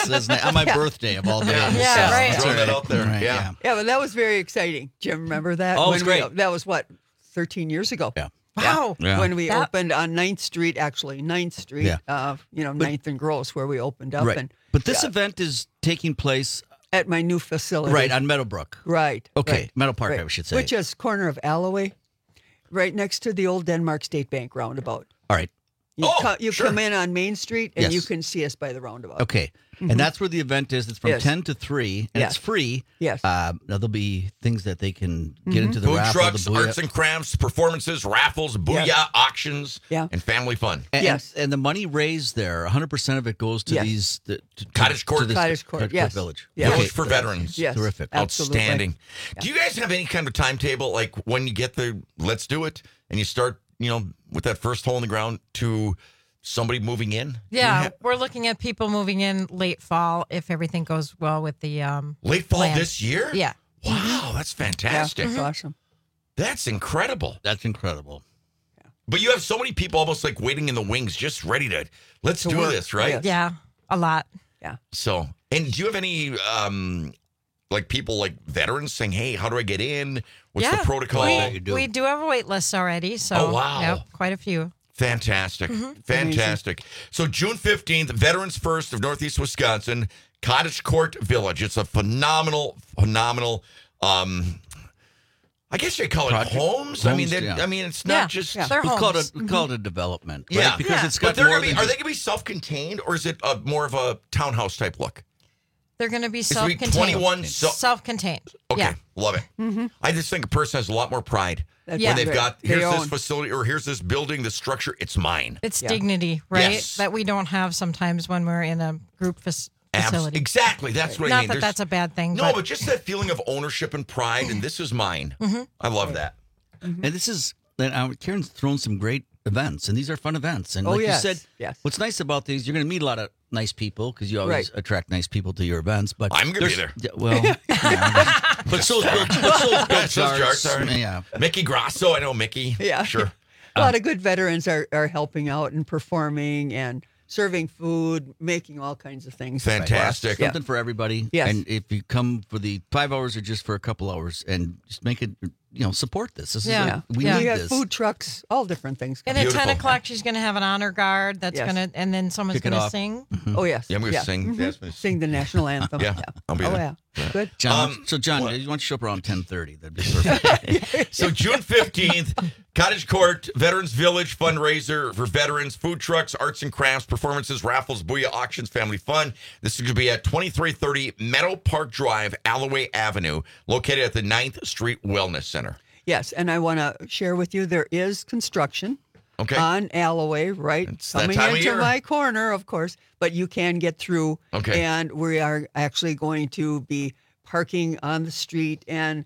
On my birthday of all days. Yeah, right. Throwing that out there. Right, yeah. Yeah, but that was very exciting. Jim, remember that? Oh, it was When great. that was what, 13 years ago? Yeah. Wow. Yeah. When we That- opened on 9th Street, actually, 9th Street, Yeah. 9th and Gross, where we opened up. Right. And But this event is taking place at my new facility. right on Meadowbrook. Right. Okay, right, Meadow Park, right. I should say. Which is corner of Alloway, right next to the old Denmark State Bank roundabout. All right. You sure. come in on Main Street, and Yes. you can see us by the roundabout. Okay. And that's where the event is. It's from Yes. 10 to 3, and Yes. it's free. Yes. Now, there'll be things that they can get into the Food raffle. trucks, the booyah. arts and crafts, performances, raffles, booyah, Yes. auctions, Yeah. and family fun. And, Yes. and the money raised there, 100% of it goes to Yes. these to Cottage Court. to this Cottage Court, yes. Village. Yes. Village for Veterans. Yes. Terrific. Absolutely. Outstanding. Do you guys have any kind of timetable, like when you get the let's do it and you start, with that first hole in the ground to somebody moving in? Yeah, we're looking at people moving in late fall if everything goes well with the Late fall plan. this year? Yeah. Wow, that's fantastic. Yeah, that's awesome. That's incredible. That's incredible. But you have so many people almost like waiting in the wings, just ready to let's do work. this, right? Yes. Yeah, a lot. Yeah. So, and do you have any like people like veterans saying, "Hey, how do I get in? What's yeah. the protocol?" We do have a wait list already, so Oh, wow. yep, quite a few. Fantastic. Fantastic. So June 15th, Veterans First of Northeast Wisconsin, Cottage Court Village. It's a phenomenal I guess you call it Project? homes. Homes, yeah. It's not just they're We homes. call it a development, right? Yeah. Because it's got But they're more gonna be, than are they just- going to be self-contained or is it more of a townhouse type look? They're going to be It's gonna be self-contained. 21 self-contained. Okay, Yeah. love it. I just think a person has a lot more pride That's when they've right. got, They here's this own. facility or here's this building, the structure, it's mine. It's Yeah. dignity, right? Yes. That we don't have sometimes when we're in a group facility. Exactly, that's what I Not mean. that There's- that's a bad thing. No, but just that feeling of ownership and pride, and this is mine. I love that. And this is, and Karen's thrown some great events, and these are fun events. And Oh, like yes, you said, yes. what's nice about these, you're going to meet a lot of nice people because you always Right. attract nice people to your events. But I'm gonna be there's- there. Yeah, well, yeah, but so's Bill Jarts are. Yeah. Mickey Grasso, I know Mickey. Yeah. Sure. A lot of good veterans are helping out and performing and serving food, making all kinds of things. Fantastic. Yeah. Something for everybody. Yes. And if you come for the 5 hours or just for a couple hours, and just make it, support this. This Yeah. is we Yeah. need We have this. food trucks, all different things. And at 10 o'clock, she's going to have an honor guard that's Yes. going to, and then someone's Kick it going to off. sing. Oh, yes. Yeah, I'm going to sing. Mhm. Yes, miss. Sing the national anthem. Yeah, I'll be Oh, there. yeah. Good. John, John, you want to show up around 10:30? That'd be perfect. So June 15th, Cottage Court Veterans Village fundraiser for veterans, food trucks, arts and crafts, performances, raffles, booyah auctions, family fun. This is going to be at 2330 Meadow Park Drive, Alloway Avenue, located at the 9th Street Wellness Center. Yes, and I want to share with you there is construction Okay. on Alloway, right? It's that Coming time of into year. my corner, of course, but you can get through. Okay. And we are actually going to be parking on the street and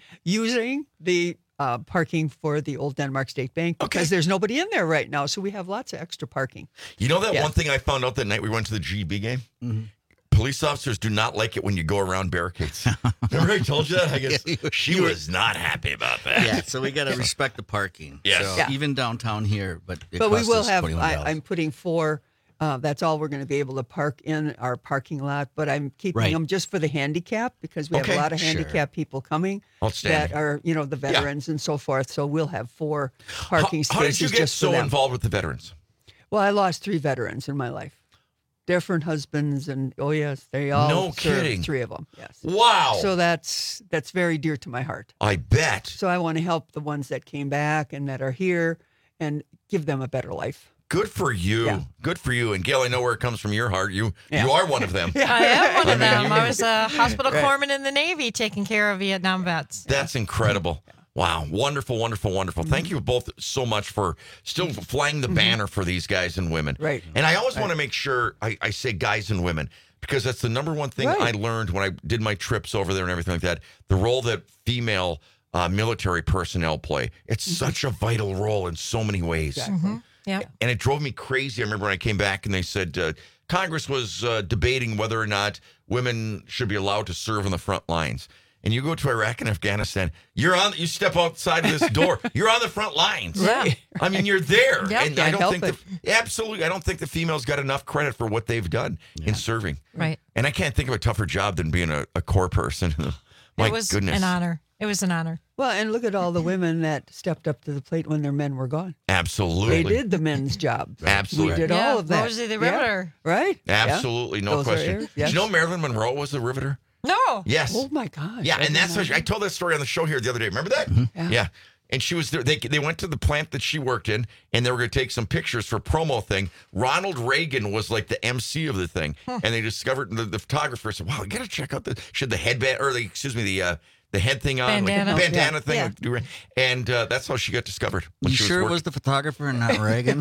using the parking for the Old Denmark State Bank because there's nobody in there right now. So we have lots of extra parking. You know that Yes. one thing I found out that night we went to the GB game? Mm-hmm. Police officers do not like it when you go around barricades. Remember I told you that? I guess she was not happy about that. Yeah, so we got to respect the parking. Yes. So Yeah. even downtown here, but it But we costs will us have, $21. I'm putting 4. That's all we're going to be able to park in our parking lot, but I'm keeping Right. them just for the handicap because we have Okay. a lot of Sure. handicap people coming Outstanding. that are, the veterans and so forth. So we'll have 4 parking How spaces did you get just for so them. involved with the veterans? Well, I lost 3 veterans in my life. Different husbands, and oh yes, they all No served, kidding. 3 of them. Yes. Wow. So that's very dear to my heart. I bet. So I want to help the ones that came back and that are here and give them a better life. Good for you. Yeah. Good for you. And Gail, I know where it comes from your heart. You Yeah. are one of them. I am one of I mean, them. you- I was a hospital Right. corpsman in the Navy taking care of Vietnam vets. That's incredible. Wow. Wonderful, wonderful, wonderful. Mm-hmm. Thank you both so much for still flying the banner for these guys and women. Right. And I always Right. want to make sure I say guys and women because that's the number one thing Right. I learned when I did my trips over there and everything like that. The role that female military personnel play. It's Mm-hmm. such a vital role in so many ways. Mm-hmm. Yeah. And it drove me crazy. I remember when I came back and they said Congress was debating whether or not women should be allowed to serve on the front lines. And you go to Iraq and Afghanistan, you step outside of this door, you're on the front lines. Right. I mean, you're there. Yep. And I Can't don't help think absolutely, I don't think the females got enough credit for what they've done in serving. Right. And I can't think of a tougher job than being a corps person. My it was goodness. an honor. It was an honor. Well, and look at all the women that stepped up to the plate when their men were gone. Absolutely. They did the men's job. Absolutely. We did Yeah, all of that. Rosie the Yeah. Riveter. Right? Absolutely. Yeah. No Those are question. heirs, yes. Did you know Marilyn Monroe was a riveter? No. Yes. Oh my gosh. Yeah, I and did that's not what I told that story on the show here the other day. Remember that? Yeah. And she was there. They went to the plant that she worked in, and they were going to take some pictures for promo thing. Ronald Reagan was like the MC of the thing, and they discovered the photographer said, "Wow, you got to check out she had the headband or the head thing on, Bandana. like bandana Yeah. thing, Yeah. like, and that's how she got discovered. When You she sure it working. was the photographer and not Reagan?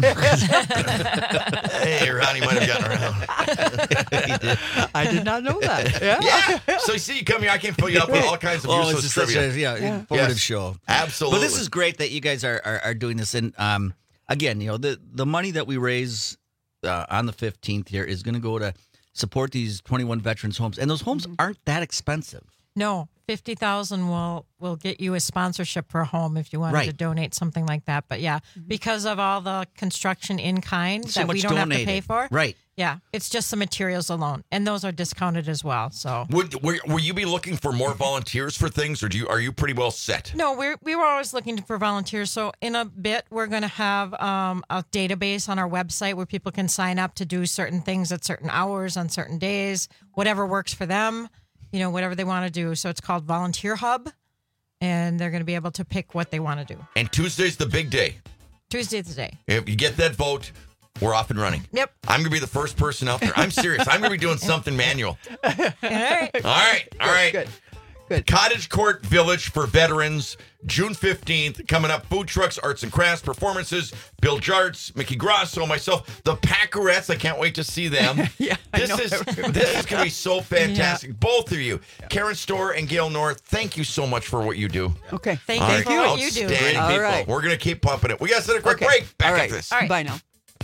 Hey, Ronnie might have gotten around. I did not know that. Yeah. Yeah. So you see, you come here, I can fill you up with all kinds of Oh, useless it's just trivia. such a informative Yes. show. Absolutely. But this is great that you guys are doing this. And again, the money that we raise on the 15th here is going to go to support these 21 veterans' homes. And those homes aren't that expensive. No. 50,000 will get you a sponsorship for a home if you wanted to Right. donate something like that. But yeah, because of all the construction in kind So that we much don't have to pay donated. for. Right. Yeah, it's just the materials alone, and those are discounted as well. So Will you be looking for more volunteers for things, or are you pretty well set? no, we were always looking for volunteers. So in a bit, we're going to have a database on our website where people can sign up to do certain things at certain hours on certain days, whatever works for them. Whatever they want to do. So it's called Volunteer Hub, and they're going to be able to pick what they want to do. And Tuesday's the big day. Tuesday's the day. If you get that vote, we're off and running. Yep. I'm going to be the first person out there. I'm serious. I'm going to be doing something manual. All right. All right. Good. Good. Cottage Court Village for veterans, June 15th. Coming up, food trucks, arts and crafts, performances, Bill Jarts, Mickey Grosso, myself, the Packerettes. I can't wait to see them. This is going to be so fantastic. Both of you, Karen Storr and Gail North, thank you so much for what you do. Okay. Thank you for what you do. Outstanding All people. right. We're going to keep pumping it. We got to take a quick break. Back All at right. this. All right. Bye now.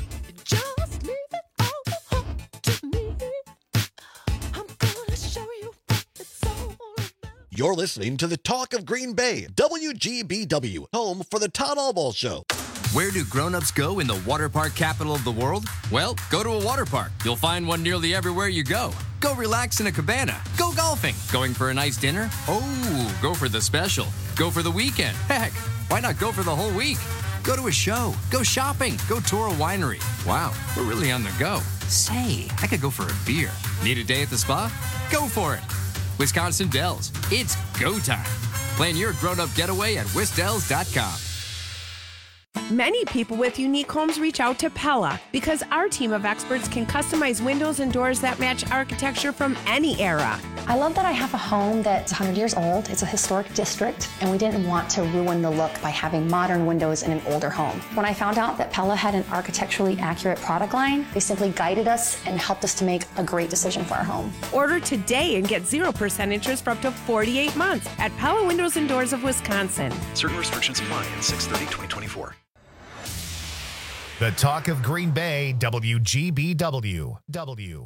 You're listening to the Talk of Green Bay, WGBW, home for the Todd Allball Show. Where do grown-ups go in the water park capital of the world? Well, go to a water park. You'll find one nearly everywhere you go. Go relax in a cabana. Go golfing. Going for a nice dinner? Oh, go for the special. Go for the weekend. Heck, why not go for the whole week? Go to a show. Go shopping. Go tour a winery. Wow, we're really on the go. Say, I could go for a beer. Need a day at the spa? Go for it. Wisconsin Dells. It's go time. Plan your grown-up getaway at wisdells.com. Many people with unique homes reach out to Pella because our team of experts can customize windows and doors that match architecture from any era. I love that I have a home that's 100 years old. It's a historic district, and we didn't want to ruin the look by having modern windows in an older home. When I found out that Pella had an architecturally accurate product line, they simply guided us and helped us to make a great decision for our home. Order today and get 0% interest for up to 48 months at Pella Windows and Doors of Wisconsin. Certain restrictions apply in 6/30/2024. The Talk of Green Bay, WGBW. W.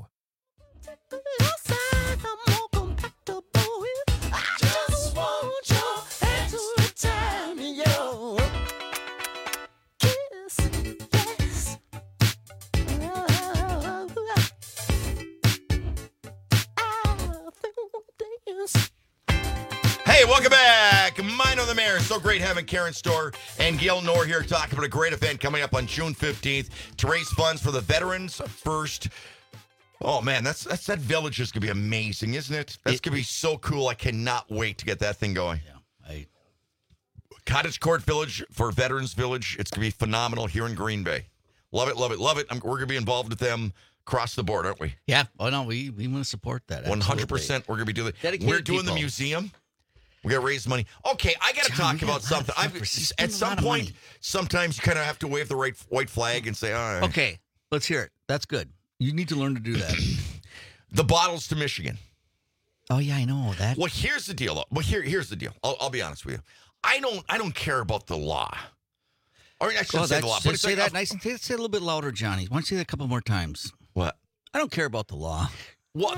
Hey, welcome back. Mine on the Mayor. So great having Karen Storr and Gail Norr here talking about a great event coming up on June 15th to raise funds for the Veterans First. Oh, man, that village is going to be amazing, isn't it? That's going to be so cool. I cannot wait to get that thing going. Yeah, Cottage Court Village for Veterans Village. It's going to be phenomenal here in Green Bay. Love it, love it, love it. We're going to be involved with them across the board, aren't we? Yeah. Oh, no, we want to support that. 100% we're going to be doing it. We're doing the museum. We got to raise money. Okay, I got to talk about something. At some point, sometimes you kind of have to wave the white flag and say, all right. Okay, let's hear it. That's good. You need to learn to do that. The bottles to Michigan. Oh, yeah, I know that. Well, here's the deal. Well, here's the deal. I'll be honest with you. I don't care about the law. Or I shouldn't say the law. But say that nice. Say it a little bit louder, Johnny. Why don't you say that a couple more times? What? I don't care about the law. Well,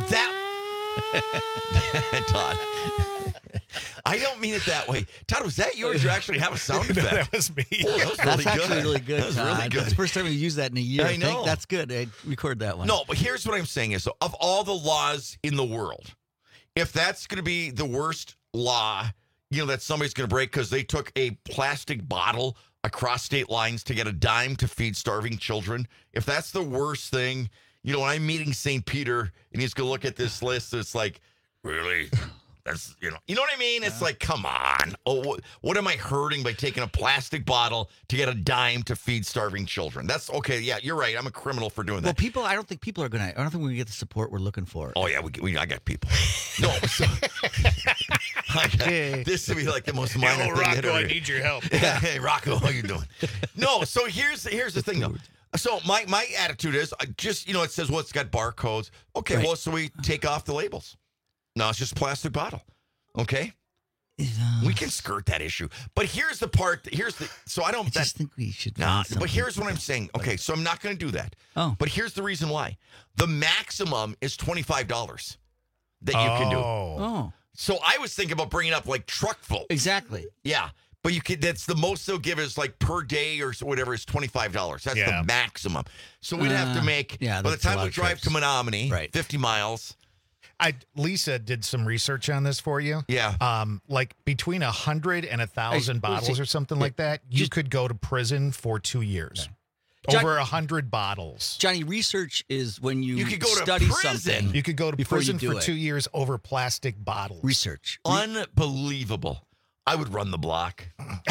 Todd. I don't mean it that way. Todd, was that yours? You actually have a sound effect. That was me. Oh, that was That's actually really good. That was really good. That's the first time we used that in a year. I know. think that's good. I record that one. No, but here's what I'm saying is, so of all the laws in the world, if that's going to be the worst law, that somebody's going to break because they took a plastic bottle across state lines to get a dime to feed starving children, if that's the worst thing, when I'm meeting St. Peter and he's going to look at this list, it's like, really? That's, you know what I mean? It's like, come on. Oh, what am I hurting by taking a plastic bottle to get a dime to feed starving children? That's okay. Yeah, you're right. I'm a criminal for doing that. Well, I don't think people are going to, I don't think we get the support we're looking for. Oh, yeah, I got people. No, so, this would be like the most minor thing. Rocco, I need your help. Hey, Rocco, how you doing? No, so here's the thing, though. So my attitude is, it says, well, it's got barcodes. Okay, right. Well, so we take off the labels. No, it's just a plastic bottle. Okay? We can skirt that issue. But here's the part. I just think we should. But here's what I'm saying. Okay, so I'm not going to do that. Oh. But here's the reason why. The maximum is $25 that you can do. Oh. So I was thinking about bringing up like truckful. Exactly. Yeah. But that's the most they'll give is like per day or whatever is $25. That's the maximum. So we'd have to make, by the time we drive to Menominee, 50 miles. Lisa did some research on this for you. Yeah. Like between 100 and 1,000 bottles or something like that, you could go to prison for 2 years. Okay. Over 100 bottles. Johnny, research is when you could go study to prison. something. You could go to prison for 2 years over plastic bottles. Research. Unbelievable. I would run the block.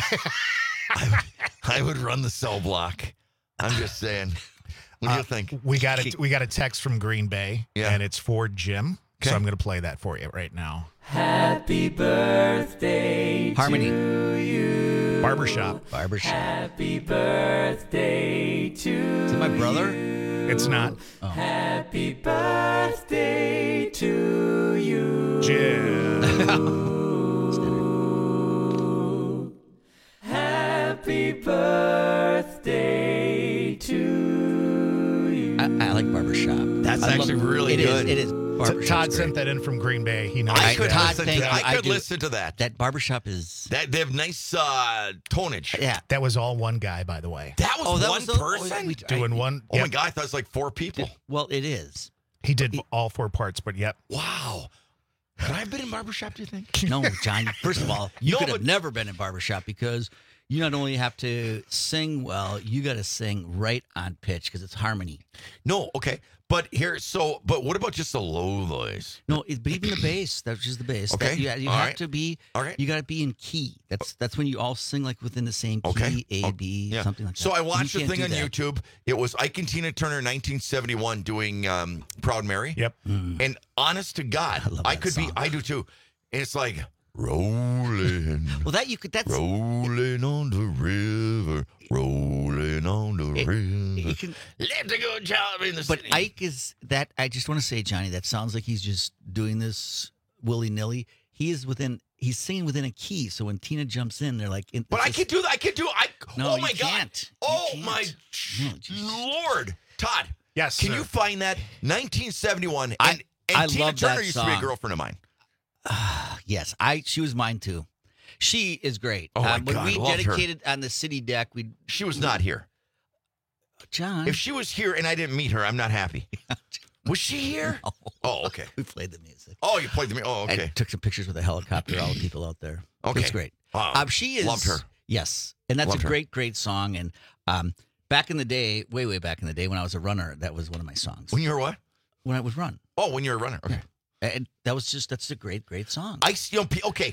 I would run the cell block. I'm just saying. What do you think? We got a text from Green Bay, and it's for Jim. So I'm going to play that for you right now. Happy birthday Harmony. to you. Barbershop. Happy birthday to you. Is it my brother? It's not. Oh. Happy birthday to you. Jim. Happy birthday to you. I like Barbershop. That's I actually love- really it good. It is. Barbershop's Todd great. sent that in from Green Bay. He knows I could that. listen to that. That Barbershop is. They have nice tonnage. Yeah. That was all one guy, by the way. That was one person? Doing one. Oh, my yep. God. I thought it was like 4 people. Well, it is. He did all 4 parts, but yep. Wow. Could I have been in Barbershop, do you think? No, John. First of all, you No, could have but- never been in Barbershop because you not only have to sing well, you got to sing right on pitch because it's harmony. No, okay. But but what about just the low voice? No, but even the bass, that's just the bass. Okay. You All have right. to be, All right. you got to be in key. That's when you all sing like within the same key, Okay. A, B, Yeah. something like that. So I watched You the can't thing on do that. YouTube. It was Ike and Tina Turner 1971 doing Proud Mary. Yep. And honest to God, I could be, I do too. And it's like, rolling. Well, that's rolling on the river, rolling on the river. can- Let the good job in the But city. Ike is that. I just want to say, Johnny, that sounds like he's just doing this willy nilly. He's singing within a key. So when Tina jumps in, they're like, But I can do that. No, oh my you God. can't. Oh You my can't. Lord. Todd. Yes, Can sir. you find that 1971? I Tina love Turner that used to be a song. girlfriend of mine. Yes, she was mine too. She is great. Oh, my when God, we loved her. dedicated on the city deck, She was not here. John. If she was here and I didn't meet her, I'm not happy. Was she here? No. Oh, okay. We played the music. Oh, you played the music. Oh, okay. I took some pictures with a helicopter. All the people out there. Okay. It's great. Wow. She is Loved her. Yes, and that's Loved a her. great, great song. And back in the day, way back in the day, when I was a runner, that was one of my songs. When you were what? When I would run. Oh, when you were a runner. Okay. And that's a great, great song. Okay.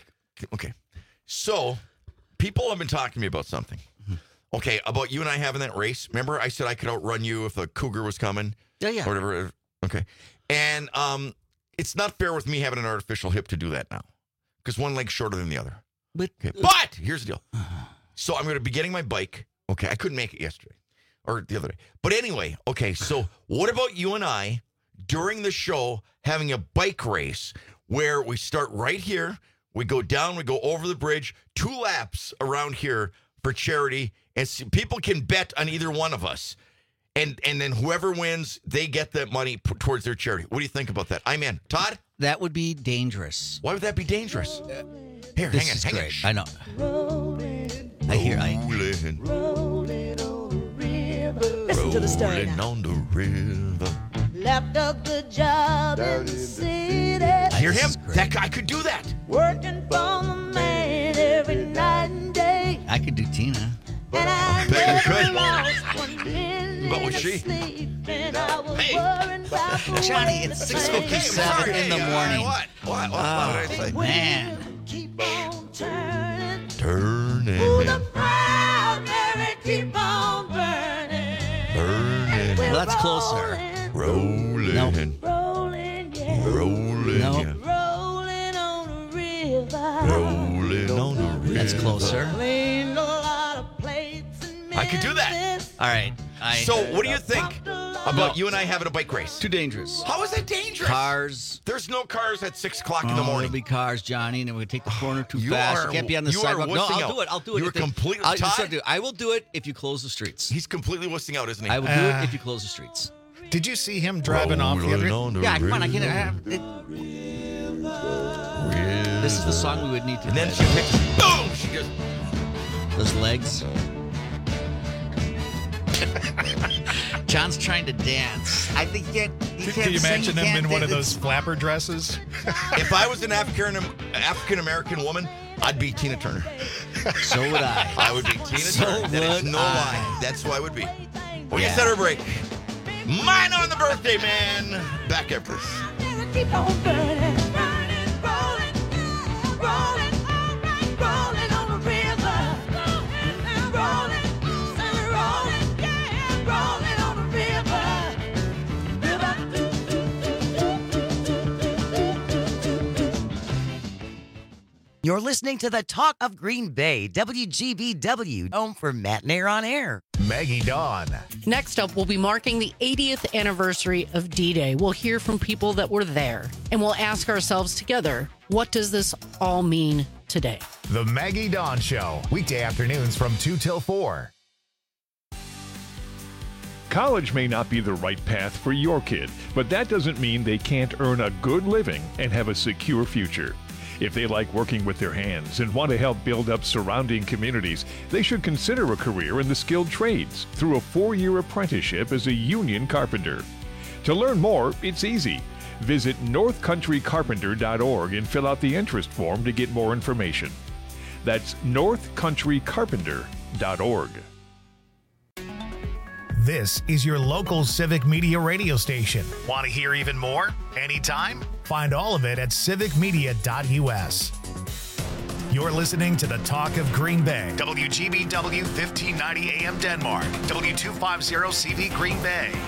So, people have been talking to me about something. Okay, about you and I having that race. Remember, I said I could outrun you if a cougar was coming. Yeah. Or whatever. Okay, and it's not fair with me having an artificial hip to do that now, because one leg's shorter than the other. But here's the deal. So I'm going to be getting my bike. Okay, I couldn't make it yesterday or the other day. But anyway, okay. So what about you and I during the show having a bike race where we start right here, we go down, we go over the bridge, 2 laps around here for charity, and people can bet on either one of us. And then whoever wins, they get that money towards their charity. What do you think about that? I'm in. Todd? That would be dangerous. Why would that be dangerous? Here, This hang on, is hang great. on. I know. I hear. Listen to the story Rolling on the river. Left a good job in the city. I hear him. That guy could do that. Working for the man every night and day. I could do Tina. And I Bet you never could. lost 1 minute But was of she? sleep. And I was worrying about the Johnny, way it's the 6:57 pain in the morning. What did I say? Man. keep on turning. Turning. Ooh, the proud Mary keep on burning. Burning. Well, that's closer. Rolling. Rolling, yeah. Rolling. No. Yeah. Rolling on the river. Rolling on the river. That's closer. Cleaned a lot of plates and I could do that. All right. So, what do you think about you and I having a bike race? Too dangerous. How is that dangerous? Cars. There's no cars at 6 o'clock in the There'll morning. be cars, Johnny, and then we're going to take the corner too You fast. are- You can't be on the you are sidewalk. No, wussing I'll out. do it. I'll do it. You are if they- completely- I'll- Todd? so I will do it if you close the streets. He's completely wussing out, isn't he? I will do it if you close the streets. Did you see him driving off the other? Yeah, come on. I can't. This is the song we would need to And then play. she picks, boom! She just, Those legs. John's trying to dance. I think you can't Can you sing, imagine him can't in one of dance. those flapper dresses? if I was an African American woman, I'd be Tina Turner. So would I. I would be Tina So Turner. That is would no I. lie. That's who I would be. We Yeah. get set our break. Mine on the birthday, man. Back after this. Keep on burning, burning, rolling, rolling, rolling on the river. Rolling, rolling, yeah, rolling on the river. You're listening to the Talk of Green Bay, WGBW, home for Matt and Air on Air. Maggie Dawn. Next up, we'll be marking the 80th anniversary of D-Day. We'll hear from people that were there, and we'll ask ourselves together, what does this all mean today? The Maggie Dawn Show, weekday afternoons from 2 till 4. College may not be the right path for your kid, but that doesn't mean they can't earn a good living and have a secure future. If they like working with their hands and want to help build up surrounding communities, they should consider a career in the skilled trades through a 4-year apprenticeship as a union carpenter. To learn more, it's easy. Visit northcountrycarpenter.org and fill out the interest form to get more information. That's northcountrycarpenter.org. This is your local Civic Media radio station. Want to hear even more? Anytime? Find all of it at civicmedia.us. You're listening to the Talk of Green Bay. WGBW 1590 AM Denmark. W250 CV Green Bay.